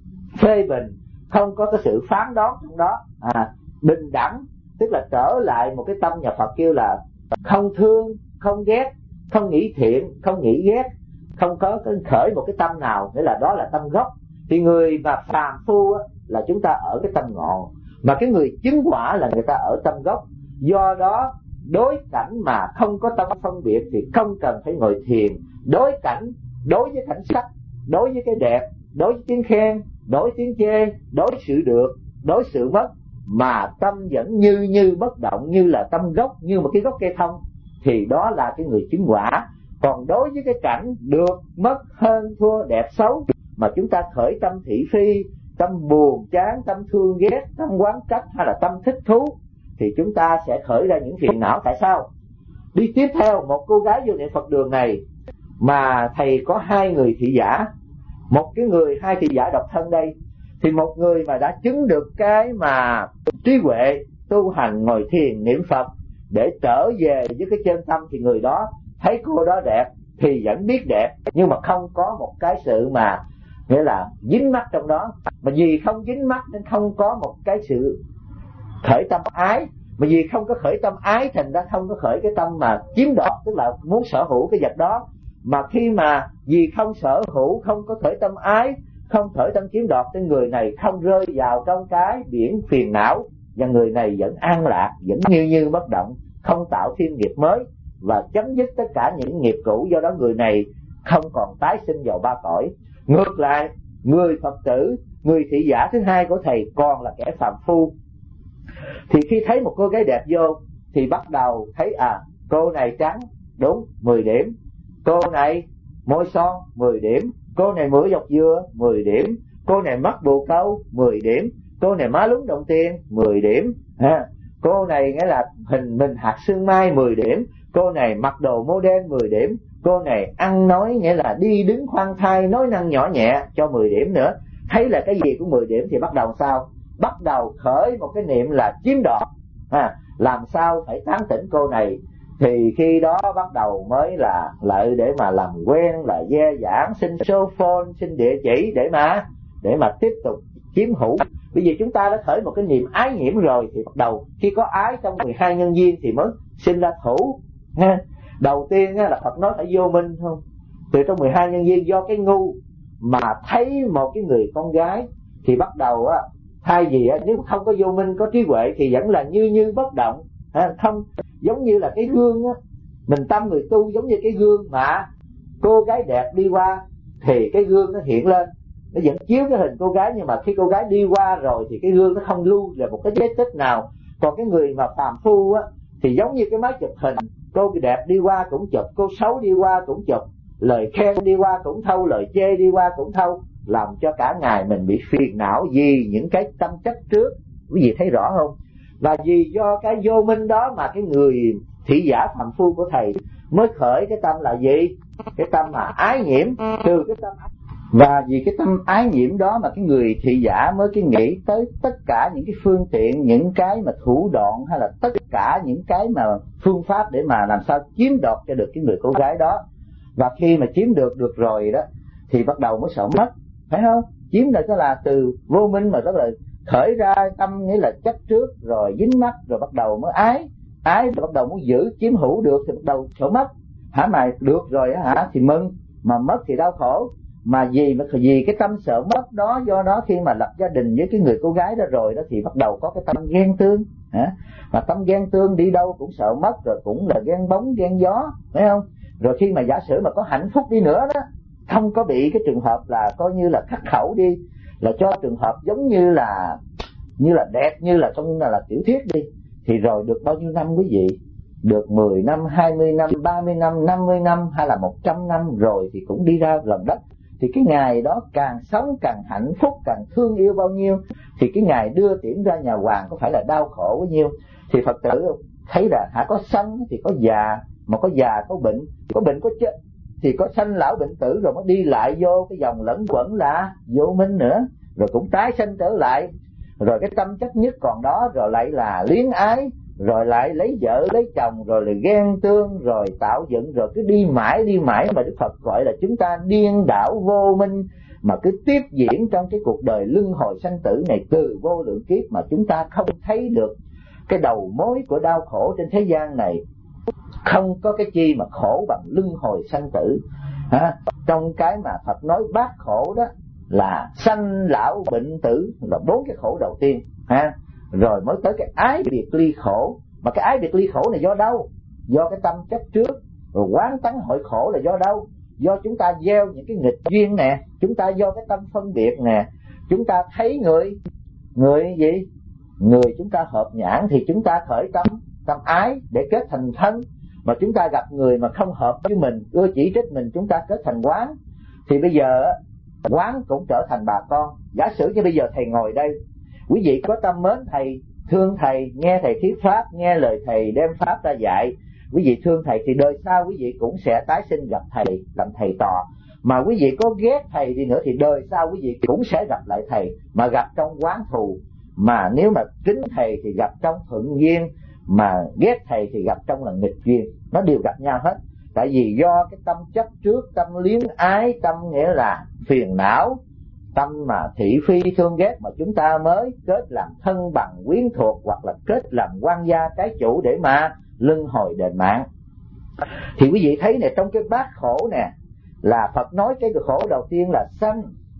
phê bình, không có cái sự phán đoán trong đó, à, bình đẳng, tức là trở lại một cái tâm nhà Phật kêu là không thương không ghét, không nghĩ thiện không nghĩ ghét, không có cái khởi một cái tâm nào, nghĩa là đó là tâm gốc. Thì người mà phàm phu á, là chúng ta ở cái tâm ngọn, mà cái người chứng quả là người ta ở tâm gốc. Do đó đối cảnh mà không có tâm phân biệt thì không cần phải ngồi thiền. Đối cảnh, đối với cảnh sắc, đối với cái đẹp, đối với tiếng khen, đối tiếng chê, đối sự được, đối sự mất, mà tâm vẫn như như bất động, như là tâm gốc, như một cái gốc cây thông, thì đó là cái người chứng quả. Còn đối với cái cảnh được, mất, hơn, thua, đẹp, xấu mà chúng ta khởi tâm thị phi, tâm buồn chán, tâm thương ghét, tâm oán trách hay là tâm thích thú, thì chúng ta sẽ khởi ra những phiền não. Tại sao? Đi tiếp theo, một cô gái vô niệm Phật đường này mà thầy có hai người thị giả, một cái người hai thị giả độc thân đây, thì một người mà đã chứng được cái mà trí huệ tu hành ngồi thiền niệm Phật để trở về với cái chân tâm, thì người đó thấy cô đó đẹp thì vẫn biết đẹp, nhưng mà không có một cái sự mà nghĩa là dính mắt trong đó. Mà vì không dính mắt nên không có một cái sự khởi tâm ái, mà vì không có khởi tâm ái thành ra không có khởi cái tâm mà chiếm đoạt, tức là muốn sở hữu cái vật đó. Mà khi mà vì không sở hữu, không có khởi tâm ái, không khởi tâm chiếm đoạt, thì người này không rơi vào trong cái biển phiền não, và người này vẫn an lạc, vẫn như như bất động, không tạo thêm nghiệp mới và chấm dứt tất cả những nghiệp cũ. Do đó người này không còn tái sinh vào ba cõi. Ngược lại, người Phật tử, người thị giả thứ hai của thầy còn là kẻ phàm phu, thì khi thấy một cô gái đẹp vô thì bắt đầu thấy à, cô này trắng, đúng, mười điểm. Cô này môi son, mười điểm. Cô này mũi dọc dưa, mười điểm. Cô này mắt bù câu, mười điểm. Cô này má lúng đồng tiền, mười điểm. À, cô này nghĩa là hình mình hạt sương mai, mười điểm. Cô này mặc đồ model, mười điểm. Cô này ăn nói nghĩa là đi đứng khoan thai, nói năng nhỏ nhẹ, cho mười điểm nữa. Thấy là cái gì cũng mười điểm thì bắt đầu sao? Bắt đầu khởi một cái niệm là chiếm đoạt, à, làm sao phải tán tỉnh cô này. Thì khi đó bắt đầu mới là lợi để mà làm quen, là dè dãn, xin số phone, xin địa chỉ để mà để mà tiếp tục chiếm hữu. Bây giờ chúng ta đã khởi một cái niệm ái nhiễm rồi thì bắt đầu khi có ái trong mười hai nhân duyên thì mới sinh ra thủ. Ha. Đầu tiên là Phật nói phải vô minh không? Từ trong mười hai nhân duyên do cái ngu mà thấy một cái người con gái thì bắt đầu á, thay vì á, nếu không có vô minh có trí huệ thì vẫn là như như bất động, ha, không giống như là cái gương á, mình tâm người tu giống như cái gương mà cô gái đẹp đi qua thì cái gương nó hiện lên, nó vẫn chiếu cái hình cô gái, nhưng mà khi cô gái đi qua rồi thì cái gương nó không lưu là một cái vết tích nào. Còn cái người mà phàm phu á thì giống như cái máy chụp hình, cô đẹp đi qua cũng chụp, cô xấu đi qua cũng chụp, lời khen đi qua cũng thâu, lời chê đi qua cũng thâu, làm cho cả ngày mình bị phiền não vì những cái tâm chất trước. Quý vị thấy rõ không? Và vì do cái vô minh đó mà cái người thị giả phàm phu của thầy mới khởi cái tâm là gì? Cái tâm mà ái nhiễm. Từ cái tâm và vì cái tâm ái nhiễm đó mà cái người thị giả mới cái nghĩ tới tất cả những cái phương tiện, những cái mà thủ đoạn, hay là tất cả những cái mà phương pháp để mà làm sao chiếm đoạt cho được cái người cô gái đó. Và khi mà chiếm được được rồi đó thì bắt đầu mới sợ mất, phải không? Chiếm được đó là từ vô minh mà rất là khởi ra tâm, nghĩa là chấp trước rồi dính mắc, rồi bắt đầu mới ái, ái rồi bắt đầu muốn giữ chiếm hữu được thì bắt đầu sợ mất. Hả, mà được rồi hả thì mừng, mà mất thì đau khổ. Mà vì vì cái tâm sợ mất đó, do đó khi mà lập gia đình với cái người cô gái đó rồi đó thì bắt đầu có cái tâm ghen tương, hả? Mà tâm ghen tương đi đâu cũng sợ mất, rồi cũng là ghen bóng ghen gió, phải không? Rồi khi mà giả sử mà có hạnh phúc đi nữa đó, không có bị cái trường hợp là coi như là khắc khẩu đi, là cho trường hợp giống như là như là đẹp như là trong là, là tiểu thuyết đi, thì rồi được bao nhiêu năm quý vị? Được mười năm, hai mươi năm, ba mươi năm, năm mươi năm hay là một trăm năm rồi thì cũng đi ra lòng đất. Thì cái ngày đó càng sống càng hạnh phúc, càng thương yêu bao nhiêu, thì cái ngày đưa tiễn ra nhà hoàng có phải là đau khổ bao nhiêu. Thì Phật tử thấy là hả, có sanh thì có già, mà có già có bệnh, có bệnh có chết, thì có sanh lão bệnh tử, rồi mới đi lại vô cái dòng lẫn quẩn là vô minh nữa, rồi cũng tái sanh trở lại. Rồi cái tâm chấp nhất còn đó, rồi lại là luyến ái, rồi lại lấy vợ lấy chồng, rồi lại ghen tương, rồi tạo dựng, rồi cứ đi mãi đi mãi mà Đức Phật gọi là chúng ta điên đảo vô minh, mà cứ tiếp diễn trong cái cuộc đời luân hồi sanh tử này từ vô lượng kiếp, mà chúng ta không thấy được cái đầu mối của đau khổ trên thế gian này. Không có cái chi mà khổ bằng luân hồi sanh tử, ha? Trong cái mà Phật nói bát khổ đó là sanh lão bệnh tử, là bốn cái khổ đầu tiên, ha? Rồi mới tới cái ái biệt ly khổ. Mà cái ái biệt ly khổ này do đâu? Do cái tâm chấp trước. Rồi quán tánh hội khổ là do đâu? Do chúng ta gieo những cái nghịch duyên nè, chúng ta do cái tâm phân biệt nè, chúng ta thấy người người gì người chúng ta hợp nhãn thì chúng ta khởi tâm tâm ái để kết thành thân. Mà chúng ta gặp người mà không hợp với mình, ưa chỉ trích mình, chúng ta kết thành quán. Thì bây giờ quán cũng trở thành bà con. Giả sử như bây giờ thầy ngồi đây, quý vị có tâm mến thầy, thương thầy, nghe thầy thuyết pháp, nghe lời thầy đem pháp ra dạy, quý vị thương thầy, thì đời sau quý vị cũng sẽ tái sinh gặp thầy, làm thầy tò. Mà quý vị có ghét thầy đi nữa thì đời sau quý vị cũng sẽ gặp lại thầy, mà gặp trong quán thù. Mà nếu mà kính thầy thì gặp trong thuận duyên, mà ghét thầy thì gặp trong là nghịch duyên. Nó đều gặp nhau hết. Tại vì do cái tâm chấp trước, tâm luyến ái, tâm nghĩa là phiền não, tâm mà thị phi thương ghét, mà chúng ta mới kết làm thân bằng quyến thuộc, hoặc là kết làm quan gia trái chủ để mà luân hồi đền mạng. Thì quý vị thấy này, trong cái bát khổ nè, là Phật nói cái khổ đầu tiên là sanh.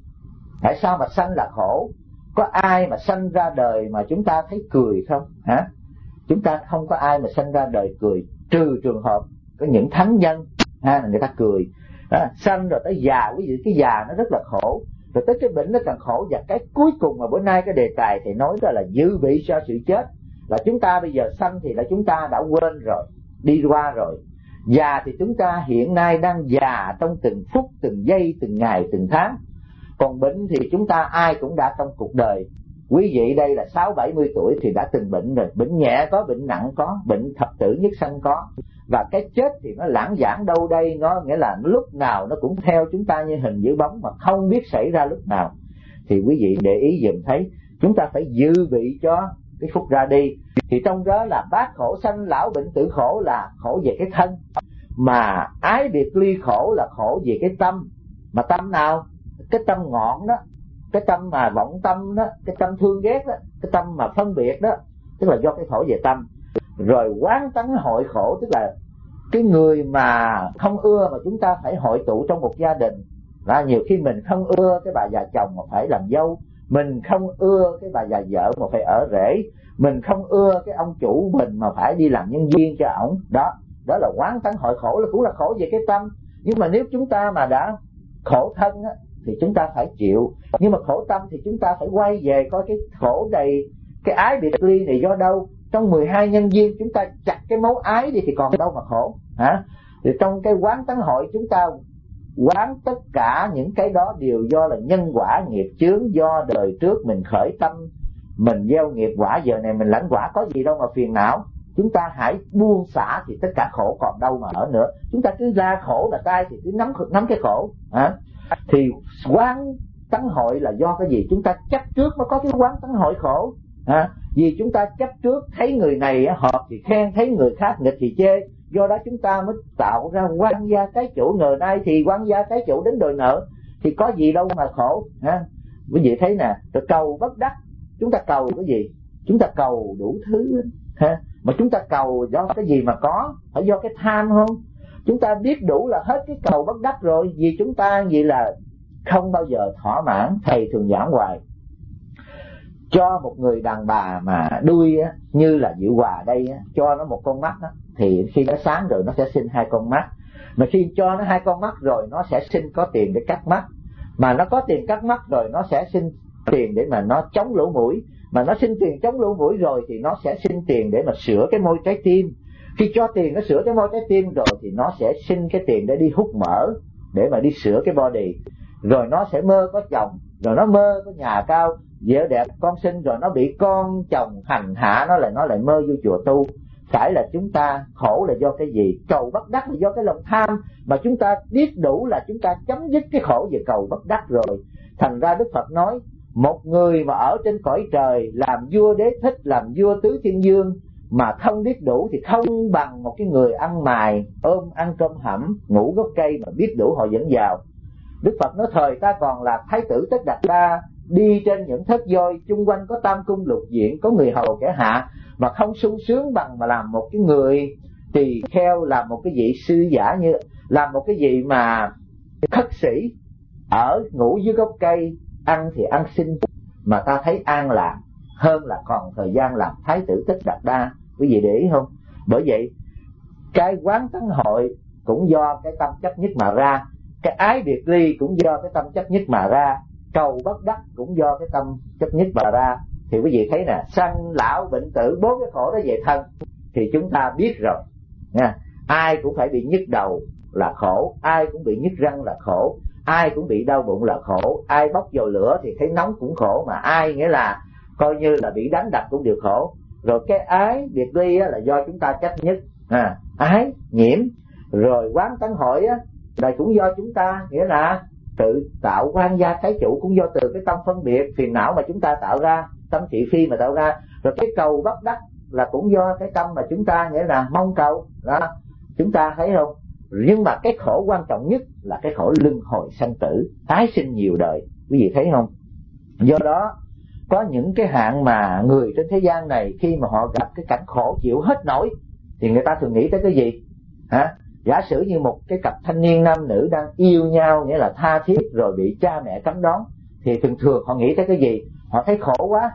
Tại sao mà sanh là khổ? Có ai mà sanh ra đời mà chúng ta thấy cười không? Hả? Chúng ta không có ai mà sanh ra đời cười, trừ trường hợp có những thánh nhân, ha, người ta cười. Đó, sanh rồi tới già, quý vị, cái già nó rất là khổ, rồi tới cái bệnh nó càng khổ. Và cái cuối cùng mà bữa nay cái đề tài thì nói đó là dự bị cho sự chết. Là chúng ta bây giờ sanh thì là chúng ta đã quên rồi, đi qua rồi. Già thì chúng ta hiện nay đang già trong từng phút, từng giây, từng ngày, từng tháng. Còn bệnh thì chúng ta ai cũng đã trong cuộc đời. Quý vị đây là sáu bảy mươi tuổi thì đã từng bệnh rồi, bệnh nhẹ có, bệnh nặng có, bệnh thập tử nhất sanh có. Và cái chết thì nó lãng giảng đâu đây, nó nghĩa là lúc nào nó cũng theo chúng ta như hình với bóng, mà không biết xảy ra lúc nào. Thì quý vị để ý dùm thấy, chúng ta phải dự bị cho cái phút ra đi. Thì trong đó là bát khổ sanh lão bệnh tử khổ là khổ về cái thân, mà ái biệt ly khổ là khổ về cái tâm. Mà tâm nào? Cái tâm ngọn đó, cái tâm mà vọng tâm đó, cái tâm thương ghét đó, cái tâm mà phân biệt đó, tức là do cái khổ về tâm. Rồi quán tánh hội khổ, tức là cái người mà không ưa mà chúng ta phải hội tụ trong một gia đình. Là nhiều khi mình không ưa cái bà già chồng mà phải làm dâu, mình không ưa cái bà già vợ mà phải ở rể, mình không ưa cái ông chủ mình mà phải đi làm nhân viên cho ổng. Đó, đó là quán tánh hội khổ, là cũng là khổ về cái tâm. Nhưng mà nếu chúng ta mà đã khổ thân á, thì chúng ta phải chịu. Nhưng mà khổ tâm thì chúng ta phải quay về coi cái khổ đầy, cái ái biệt ly này do đâu. Trong mười hai nhân duyên chúng ta chặt cái mấu ái đi thì còn đâu mà khổ, hả? Thì trong cái quán tánh hội chúng ta quán tất cả những cái đó đều do là nhân quả nghiệp chướng, do đời trước mình khởi tâm, mình gieo nghiệp quả, giờ này mình lãnh quả, có gì đâu mà phiền não. chúng ta hãy buông xả thì tất cả khổ còn đâu mà ở nữa. Chúng ta cứ ra khổ là tai thì cứ nắm nắm cái khổ. À, thì quán tấn hội là do cái gì? Chúng ta chấp trước nó có cái quán tấn hội khổ. À, vì chúng ta chấp trước thấy người này hợp thì khen, thấy người khác nghịch thì chê. Do đó chúng ta mới tạo ra quan gia trái chủ. Ngày nay thì quan gia trái chủ đến đòi nợ, thì có gì đâu mà khổ. Ha, quý vị thấy nè, rồi cầu bất đắc. Chúng ta cầu cái gì? Chúng ta cầu đủ thứ. Ha, mà chúng ta cầu do cái gì mà có? Phải do cái tham không? Chúng ta biết đủ là hết cái cầu bất đắc rồi. Vì chúng ta vậy là không bao giờ thỏa mãn. Thầy thường giảng hoài, cho một người đàn bà mà đuôi á, như là Diệu Hòa đây á, cho nó một con mắt á, thì khi nó sáng rồi nó sẽ sinh hai con mắt. Mà khi cho nó hai con mắt rồi nó sẽ sinh có tiền để cắt mắt. Mà nó có tiền cắt mắt rồi nó sẽ sinh tiền để mà nó chống lỗ mũi. Mà nó sinh tiền chống lỗ mũi rồi thì nó sẽ sinh tiền để mà sửa cái môi trái tim. Khi cho tiền nó sửa cái môi trái tim rồi thì nó sẽ sinh cái tiền để đi hút mỡ, để mà đi sửa cái body. Rồi nó sẽ mơ có chồng, rồi nó mơ có nhà cao vợ đẹp con sinh, rồi nó bị con chồng hành hạ, nó lại nó lại mơ vô chùa tu. Phải là chúng ta khổ là do cái gì? Cầu bất đắc là do cái lòng tham. Mà chúng ta biết đủ là chúng ta chấm dứt cái khổ về cầu bất đắc rồi. Thành ra Đức Phật nói, một người mà ở trên cõi trời làm vua đế thích, làm vua tứ thiên dương mà không biết đủ thì không bằng một cái người ăn mài ôm ăn cơm hẩm, ngủ gốc cây mà biết đủ họ vẫn giàu. Đức Phật nói thời ta còn là Thái tử Tất Đạt Đa, đi trên những thớt voi, chung quanh có tam cung lục viện, có người hầu kẻ hạ, mà không sung sướng bằng mà làm một cái người tỳ kheo, làm một cái vị sư giả, như làm một cái vị mà khất sĩ ở ngủ dưới gốc cây, ăn thì ăn xin mà ta thấy an lạc hơn là còn thời gian làm Thái tử Tất Đạt Đa. Quý vị để ý không? Bởi vậy cái quán tấn hội cũng do cái tâm chấp nhất mà ra, cái ái biệt ly cũng do cái tâm chấp nhất mà ra, cầu bất đắc cũng do cái tâm chấp nhất mà ra. Thì quý vị thấy nè, sanh lão bệnh tử, bốn cái khổ đó về thân thì chúng ta biết rồi nha. Ai cũng phải bị nhức đầu là khổ, ai cũng bị nhức răng là khổ, ai cũng bị đau bụng là khổ, ai bốc dầu lửa thì thấy nóng cũng khổ, mà ai nghĩa là coi như là bị đánh đập cũng đều khổ. Rồi cái ái biệt ly á, là do chúng ta chấp nhất, à, ái nhiễm. Rồi quán tấn hội á, là cũng do chúng ta nghĩa là tự tạo quan gia trái chủ, cũng do từ cái tâm phân biệt phiền não mà chúng ta tạo ra, tâm thị phi mà tạo ra. Rồi cái cầu bất đắc là cũng do cái tâm mà chúng ta nghĩa là mong cầu đó, chúng ta thấy không? Nhưng mà cái khổ quan trọng nhất là cái khổ luân hồi sanh tử, tái sinh nhiều đời, quý vị thấy không? Do đó có những cái hạng mà người trên thế gian này khi mà họ gặp cái cảnh khổ chịu hết nổi thì người ta thường nghĩ tới cái gì? Hả? Giả sử như một cái cặp thanh niên nam nữ đang yêu nhau, nghĩa là tha thiết, rồi bị cha mẹ cấm đón, thì thường thường họ nghĩ tới cái gì? Họ thấy khổ quá,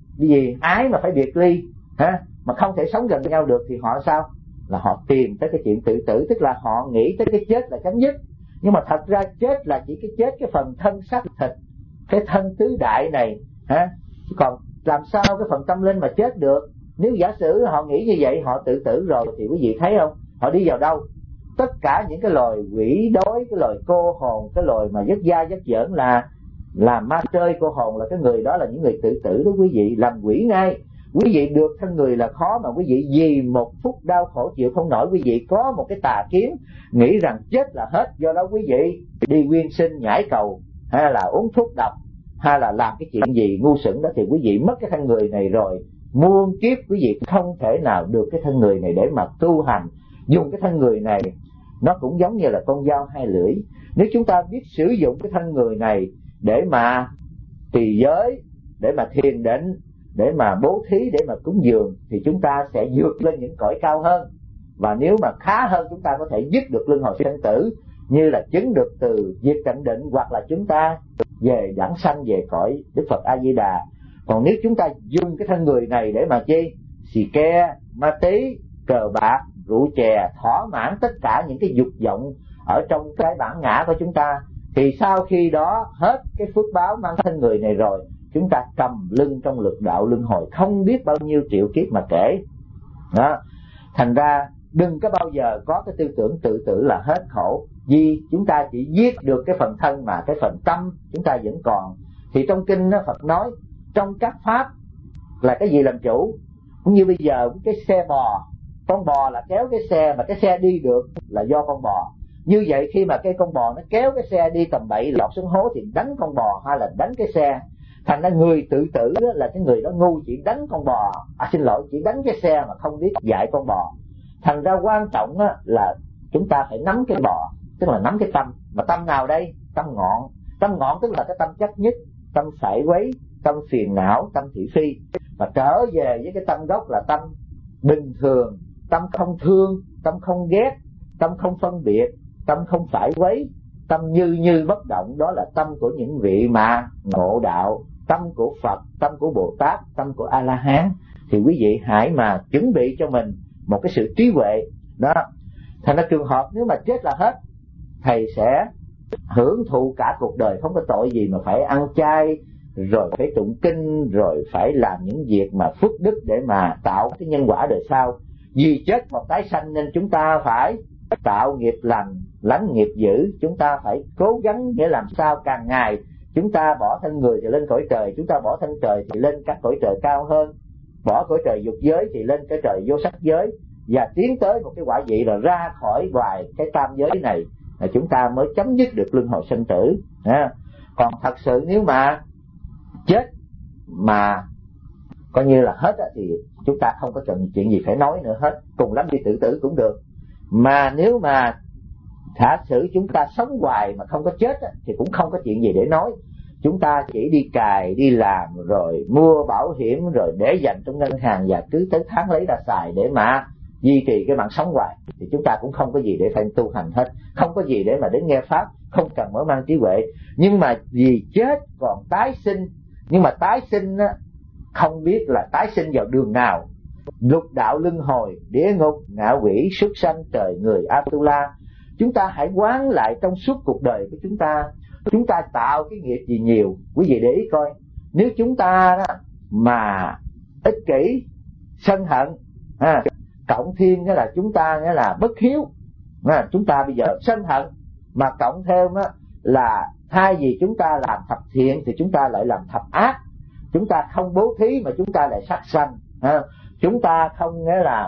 vì ái mà phải biệt ly, ha, mà không thể sống gần nhau được, thì họ sao? Là họ tìm tới cái chuyện tự tử, tức là họ nghĩ tới cái chết là chấm dứt. Nhưng mà thật ra chết là chỉ cái chết cái phần thân xác thịt, cái thân tứ đại này, ha. Chứ còn làm sao cái phần tâm linh mà chết được? Nếu giả sử họ nghĩ như vậy, họ tự tử rồi thì quý vị thấy không? Họ đi vào đâu? Tất cả những cái loài quỷ đói, cái loài cô hồn, cái loài mà dứt da dứt dởn là là ma chơi cô hồn, là cái người đó là những người tự tử đó quý vị, làm quỷ ngay. Quý vị được thân người là khó, mà quý vị vì một phút đau khổ chịu không nổi, quý vị có một cái tà kiến nghĩ rằng chết là hết. Do đó quý vị đi quyên sinh, nhảy cầu, hay là uống thuốc độc, hay là làm cái chuyện gì ngu xuẩn đó, thì quý vị mất cái thân người này rồi, muôn kiếp quý vị không thể nào được cái thân người này để mà tu hành. Dùng cái thân người này nó cũng giống như là con dao hai lưỡi. Nếu chúng ta biết sử dụng cái thân người này để mà trì giới, để mà thiền định, để mà bố thí, để mà cúng dường, thì chúng ta sẽ vượt lên những cõi cao hơn. Và nếu mà khá hơn, chúng ta có thể dứt được luân hồi sinh tử, như là chứng được từ diệt tận định, hoặc là chúng ta về đẳng sanh về cõi Đức Phật A Di Đà. Còn nếu chúng ta dùng cái thân người này để mà chi? Xì ke, ma tí, cờ bạc, rượu chè, thỏa mãn tất cả những cái dục vọng ở trong cái bản ngã của chúng ta, thì sau khi đó hết cái phước báo mang thân người này rồi, chúng ta cầm lưng trong lực đạo luân hồi không biết bao nhiêu triệu kiếp mà kể đó. Thành ra đừng có bao giờ có cái tư tưởng tự tử là hết khổ, vì chúng ta chỉ giết được cái phần thân mà cái phần tâm chúng ta vẫn còn. Thì trong kinh đó, Phật nói trong các pháp là cái gì làm chủ? Cũng như bây giờ cái xe bò con bò là kéo cái xe, mà cái xe đi được là do con bò. Như vậy khi mà cái con bò nó kéo cái xe đi tầm bậy lọt xuống hố thì đánh con bò hay là đánh cái xe? Thành ra người tự tử là cái người đó ngu, chỉ đánh con bò, à xin lỗi, chỉ đánh cái xe mà không biết dạy con bò. Thành ra quan trọng là chúng ta phải nắm cái bò, tức là nắm cái tâm. Mà tâm nào đây? Tâm ngọn. Tâm ngọn tức là cái tâm chấp nhất, tâm phải quấy, tâm phiền não, tâm thị phi. Và trở về với cái tâm gốc là tâm bình thường, tâm không thương, tâm không ghét, tâm không phân biệt, tâm không phải quấy, tâm như như bất động. Đó là tâm của những vị mà ngộ đạo, tâm của Phật, tâm của Bồ Tát, tâm của A La Hán. Thì quý vị hãy mà chuẩn bị cho mình một cái sự trí huệ đó. Thành ra trường hợp nếu mà chết là hết, thầy sẽ hưởng thụ cả cuộc đời, không có tội gì mà phải ăn chay, rồi phải tụng kinh, rồi phải làm những việc mà phước đức để mà tạo cái nhân quả đời sau. Vì chết còn tái sanh nên chúng ta phải tạo nghiệp lành, lánh nghiệp dữ. Chúng ta phải cố gắng để làm sao càng ngày chúng ta bỏ thân người thì lên cõi trời, chúng ta bỏ thân trời thì lên các cõi trời cao hơn, bỏ cõi trời dục giới thì lên cái trời vô sắc giới, và tiến tới một cái quả vị là ra khỏi ngoài cái tam giới này, là chúng ta mới chấm dứt được luân hồi sinh tử. Còn thật sự nếu mà chết mà coi như là hết thì chúng ta không có chuyện gì phải nói nữa hết, cùng lắm đi tự tử cũng được. Mà nếu mà giả sử chúng ta sống hoài mà không có chết thì cũng không có chuyện gì để nói. Chúng ta chỉ đi cài, đi làm, rồi mua bảo hiểm, rồi để dành trong ngân hàng, và cứ tới tháng lấy ra xài để mà duy trì cái mạng sống hoài, thì chúng ta cũng không có gì để phải tu hành hết, không có gì để mà đến nghe pháp, không cần mở mang trí huệ. Nhưng mà vì chết còn tái sinh, nhưng mà tái sinh á, không biết là tái sinh vào đường nào, lục đạo luân hồi, địa ngục, ngạ quỷ, súc sanh, trời người, Atula. Chúng ta hãy quán lại trong suốt cuộc đời của chúng ta, chúng ta tạo cái nghiệp gì nhiều. Quý vị để ý coi, nếu chúng ta đó mà ích kỷ, sân hận, à, cộng thêm nghĩa là chúng ta nghĩa là bất hiếu, à, chúng ta bây giờ sân hận, mà cộng thêm á, là thay vì chúng ta làm thập thiện thì chúng ta lại làm thập ác. Chúng ta không bố thí mà chúng ta lại sát sanh, à, chúng ta không nghĩa là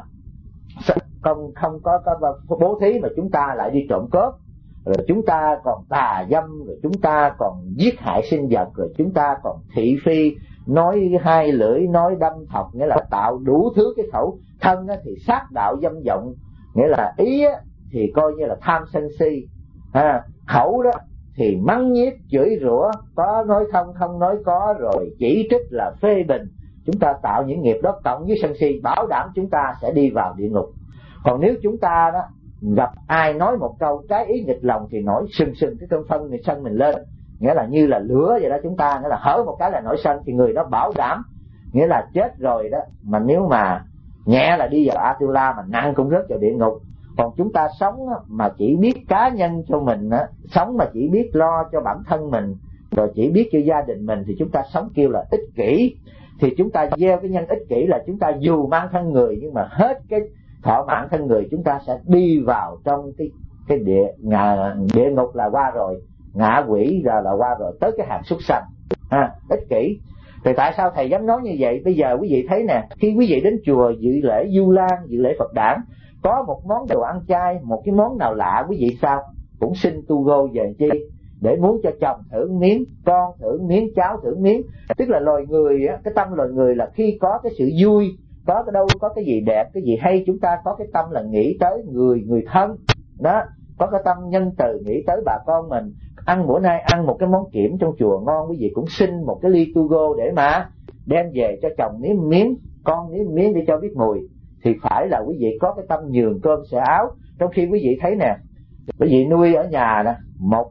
không không có, có bố thí mà chúng ta lại đi trộm cướp, rồi chúng ta còn tà dâm, rồi chúng ta còn giết hại sinh vật, rồi chúng ta còn thị phi, nói hai lưỡi, nói đâm thọc, nghĩa là tạo đủ thứ cái khẩu. Thân thì sát đạo dâm vọng, nghĩa là ý thì coi như là tham sân si, à, khẩu đó thì mắng nhiếc, chửi rủa, có nói không không nói có, rồi chỉ trích là phê bình. Chúng ta tạo những nghiệp đó cộng với sân si, bảo đảm chúng ta sẽ đi vào địa ngục. Còn nếu chúng ta đó gặp ai nói một câu trái ý nghịch lòng thì nổi sừng sừng cái cơn phân người sân mình lên, nghĩa là như là lửa vậy đó. Chúng ta nghĩa là hở một cái là nổi sân, thì người đó bảo đảm nghĩa là chết rồi đó, mà nếu mà nhẹ là đi vào Atula, mà nặng cũng rớt vào địa ngục. Còn chúng ta sống mà chỉ biết cá nhân cho mình, sống mà chỉ biết lo cho bản thân mình, rồi chỉ biết cho gia đình mình, thì chúng ta sống kêu là ích kỷ. Thì chúng ta gieo cái nhân ích kỷ là chúng ta dù mang thân người, nhưng mà hết cái thọ mạng thân người, chúng ta sẽ đi vào trong cái cái địa ngạ, địa ngục là qua rồi, ngạ quỷ ra là qua rồi, tới cái hàng súc sanh, à, ích kỷ. Thì tại sao thầy dám nói như vậy? Bây giờ quý vị thấy nè, khi quý vị đến chùa dự lễ Du Lan, dự lễ Phật đản, có một món đồ ăn chay, một cái món nào lạ, quý vị sao cũng xin tu gô về chi, để muốn cho chồng thử miếng, con thử miếng, cháu thử miếng. Tức là loài người á, cái tâm loài người là khi có cái sự vui, có cái đâu có cái gì đẹp, cái gì hay, chúng ta có cái tâm là nghĩ tới người người thân đó, có cái tâm nhân từ nghĩ tới bà con mình. Ăn bữa nay ăn một cái món kiểm trong chùa ngon, quý vị cũng xin một cái ly tu gô để mà đem về cho chồng nếm miếng, con nếm miếng để cho biết mùi. Thì phải là quý vị có cái tâm nhường cơm xẻ áo. Trong khi quý vị thấy nè, quý vị nuôi ở nhà nè, một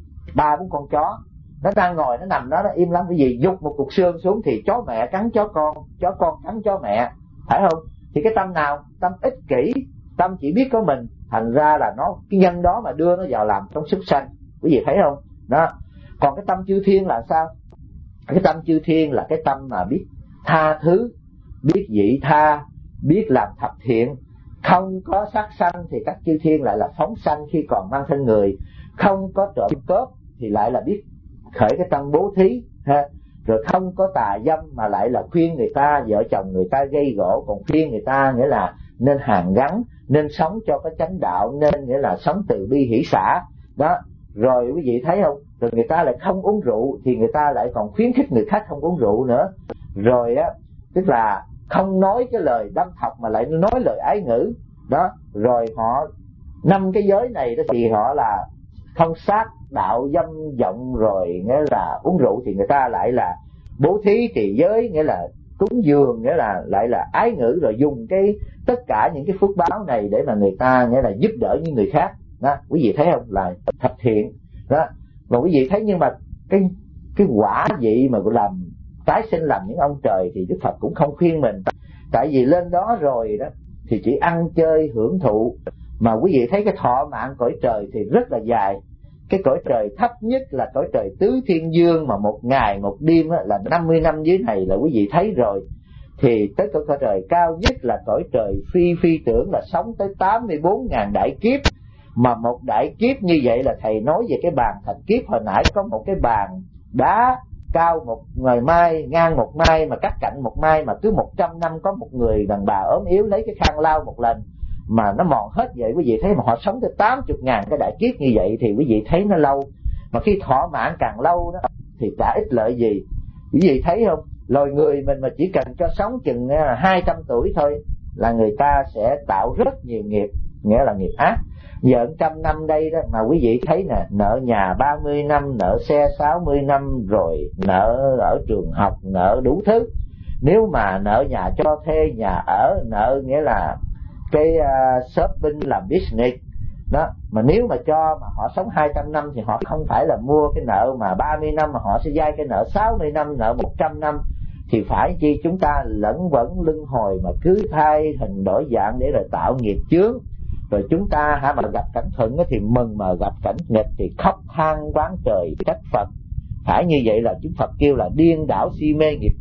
ba bốn con chó, nó đang ngồi nó nằm đó, nó im lắm, quý vị giục một cục xương xuống thì chó mẹ cắn chó con, chó con cắn chó mẹ, phải không? Thì cái tâm nào? Tâm ích kỷ, tâm chỉ biết có mình. Thành ra là nó, cái nhân đó mà đưa nó vào làm trong súc sanh, quý vị thấy không đó. Còn cái tâm chư thiên là sao? Cái tâm chư thiên là cái tâm mà biết tha thứ, biết vị tha, biết làm thập thiện. Không có sát sanh thì các chư thiên lại là phóng sanh khi còn mang thân người. Không có trộm cướp thì lại là biết khởi cái tâm bố thí ha. Rồi không có tà dâm mà lại là khuyên người ta, vợ chồng người ta gây gỗ còn khuyên người ta, nghĩa là nên hàn gắn, nên sống cho cái chánh đạo, nên nghĩa là sống từ bi hỷ xả đó. Rồi quý vị thấy không, rồi người ta lại không uống rượu thì người ta lại còn khuyến khích người khác không uống rượu nữa. Rồi á, tức là không nói cái lời đâm thọc mà lại nói lời ái ngữ đó. Rồi họ năm cái giới này đó thì họ là không sát đạo dâm vọng, rồi nghĩa là uống rượu thì người ta lại là bố thí trì giới, nghĩa là cúng dường, nghĩa là lại là ái ngữ, rồi dùng cái tất cả những cái phước báo này để mà người ta nghĩa là giúp đỡ những người khác đó. Quý vị thấy không, là thập thiện đó. Và quý vị thấy, nhưng mà cái cái quả vị mà làm tái sinh làm những ông trời thì Đức Phật cũng không khuyên mình, tại vì lên đó rồi đó thì chỉ ăn chơi hưởng thụ. Mà quý vị thấy cái thọ mạng cõi trời thì rất là dài. Cái cõi trời thấp nhất là cõi trời tứ thiên dương, mà một ngày một đêm là năm mươi năm dưới này là quý vị thấy rồi. Thì tới cõi trời cao nhất là cõi trời phi phi tưởng là sống tới tám mươi bốn ngàn đại kiếp. Mà một đại kiếp như vậy là thầy nói về cái bàn thạch kiếp hồi nãy, có một cái bàn đá cao một người mai, ngang một mai, mà cắt cạnh một mai, mà cứ một trăm năm có một người đàn bà ốm yếu lấy cái khăn lau một lần mà nó mòn hết vậy. Quý vị thấy mà họ sống tới tám mươi ngàn cái đại kiếp như vậy thì quý vị thấy nó lâu. Mà khi thọ mạng càng lâu đó thì chả ích lợi gì. Quý vị thấy không, loài người mình mà chỉ cần cho sống chừng hai trăm tuổi thôi là người ta sẽ tạo rất nhiều nghiệp, nghĩa là nghiệp ác. Giờ trăm năm đây đó mà quý vị thấy nè, nợ nhà ba mươi năm, nợ xe sáu mươi năm, rồi nợ ở trường học, nợ đủ thứ. Nếu mà nợ nhà cho thuê, nhà ở, nợ nghĩa là cái uh, shopping làm business đó. Mà nếu mà cho mà họ sống hai trăm năm thì họ không phải là mua cái nợ mà ba mươi năm, mà họ sẽ vay cái nợ sáu mươi năm, nợ một trăm năm. Thì phải chi chúng ta lẫn vẫn luân hồi mà cứ thay hình đổi dạng để rồi tạo nghiệp chướng. Rồi chúng ta hả, mà gặp cảnh thuận thì mừng, mà gặp cảnh nghịch thì khóc than oán trời trách Phật. Phải như vậy là chúng Phật kêu là điên đảo si mê nghiệp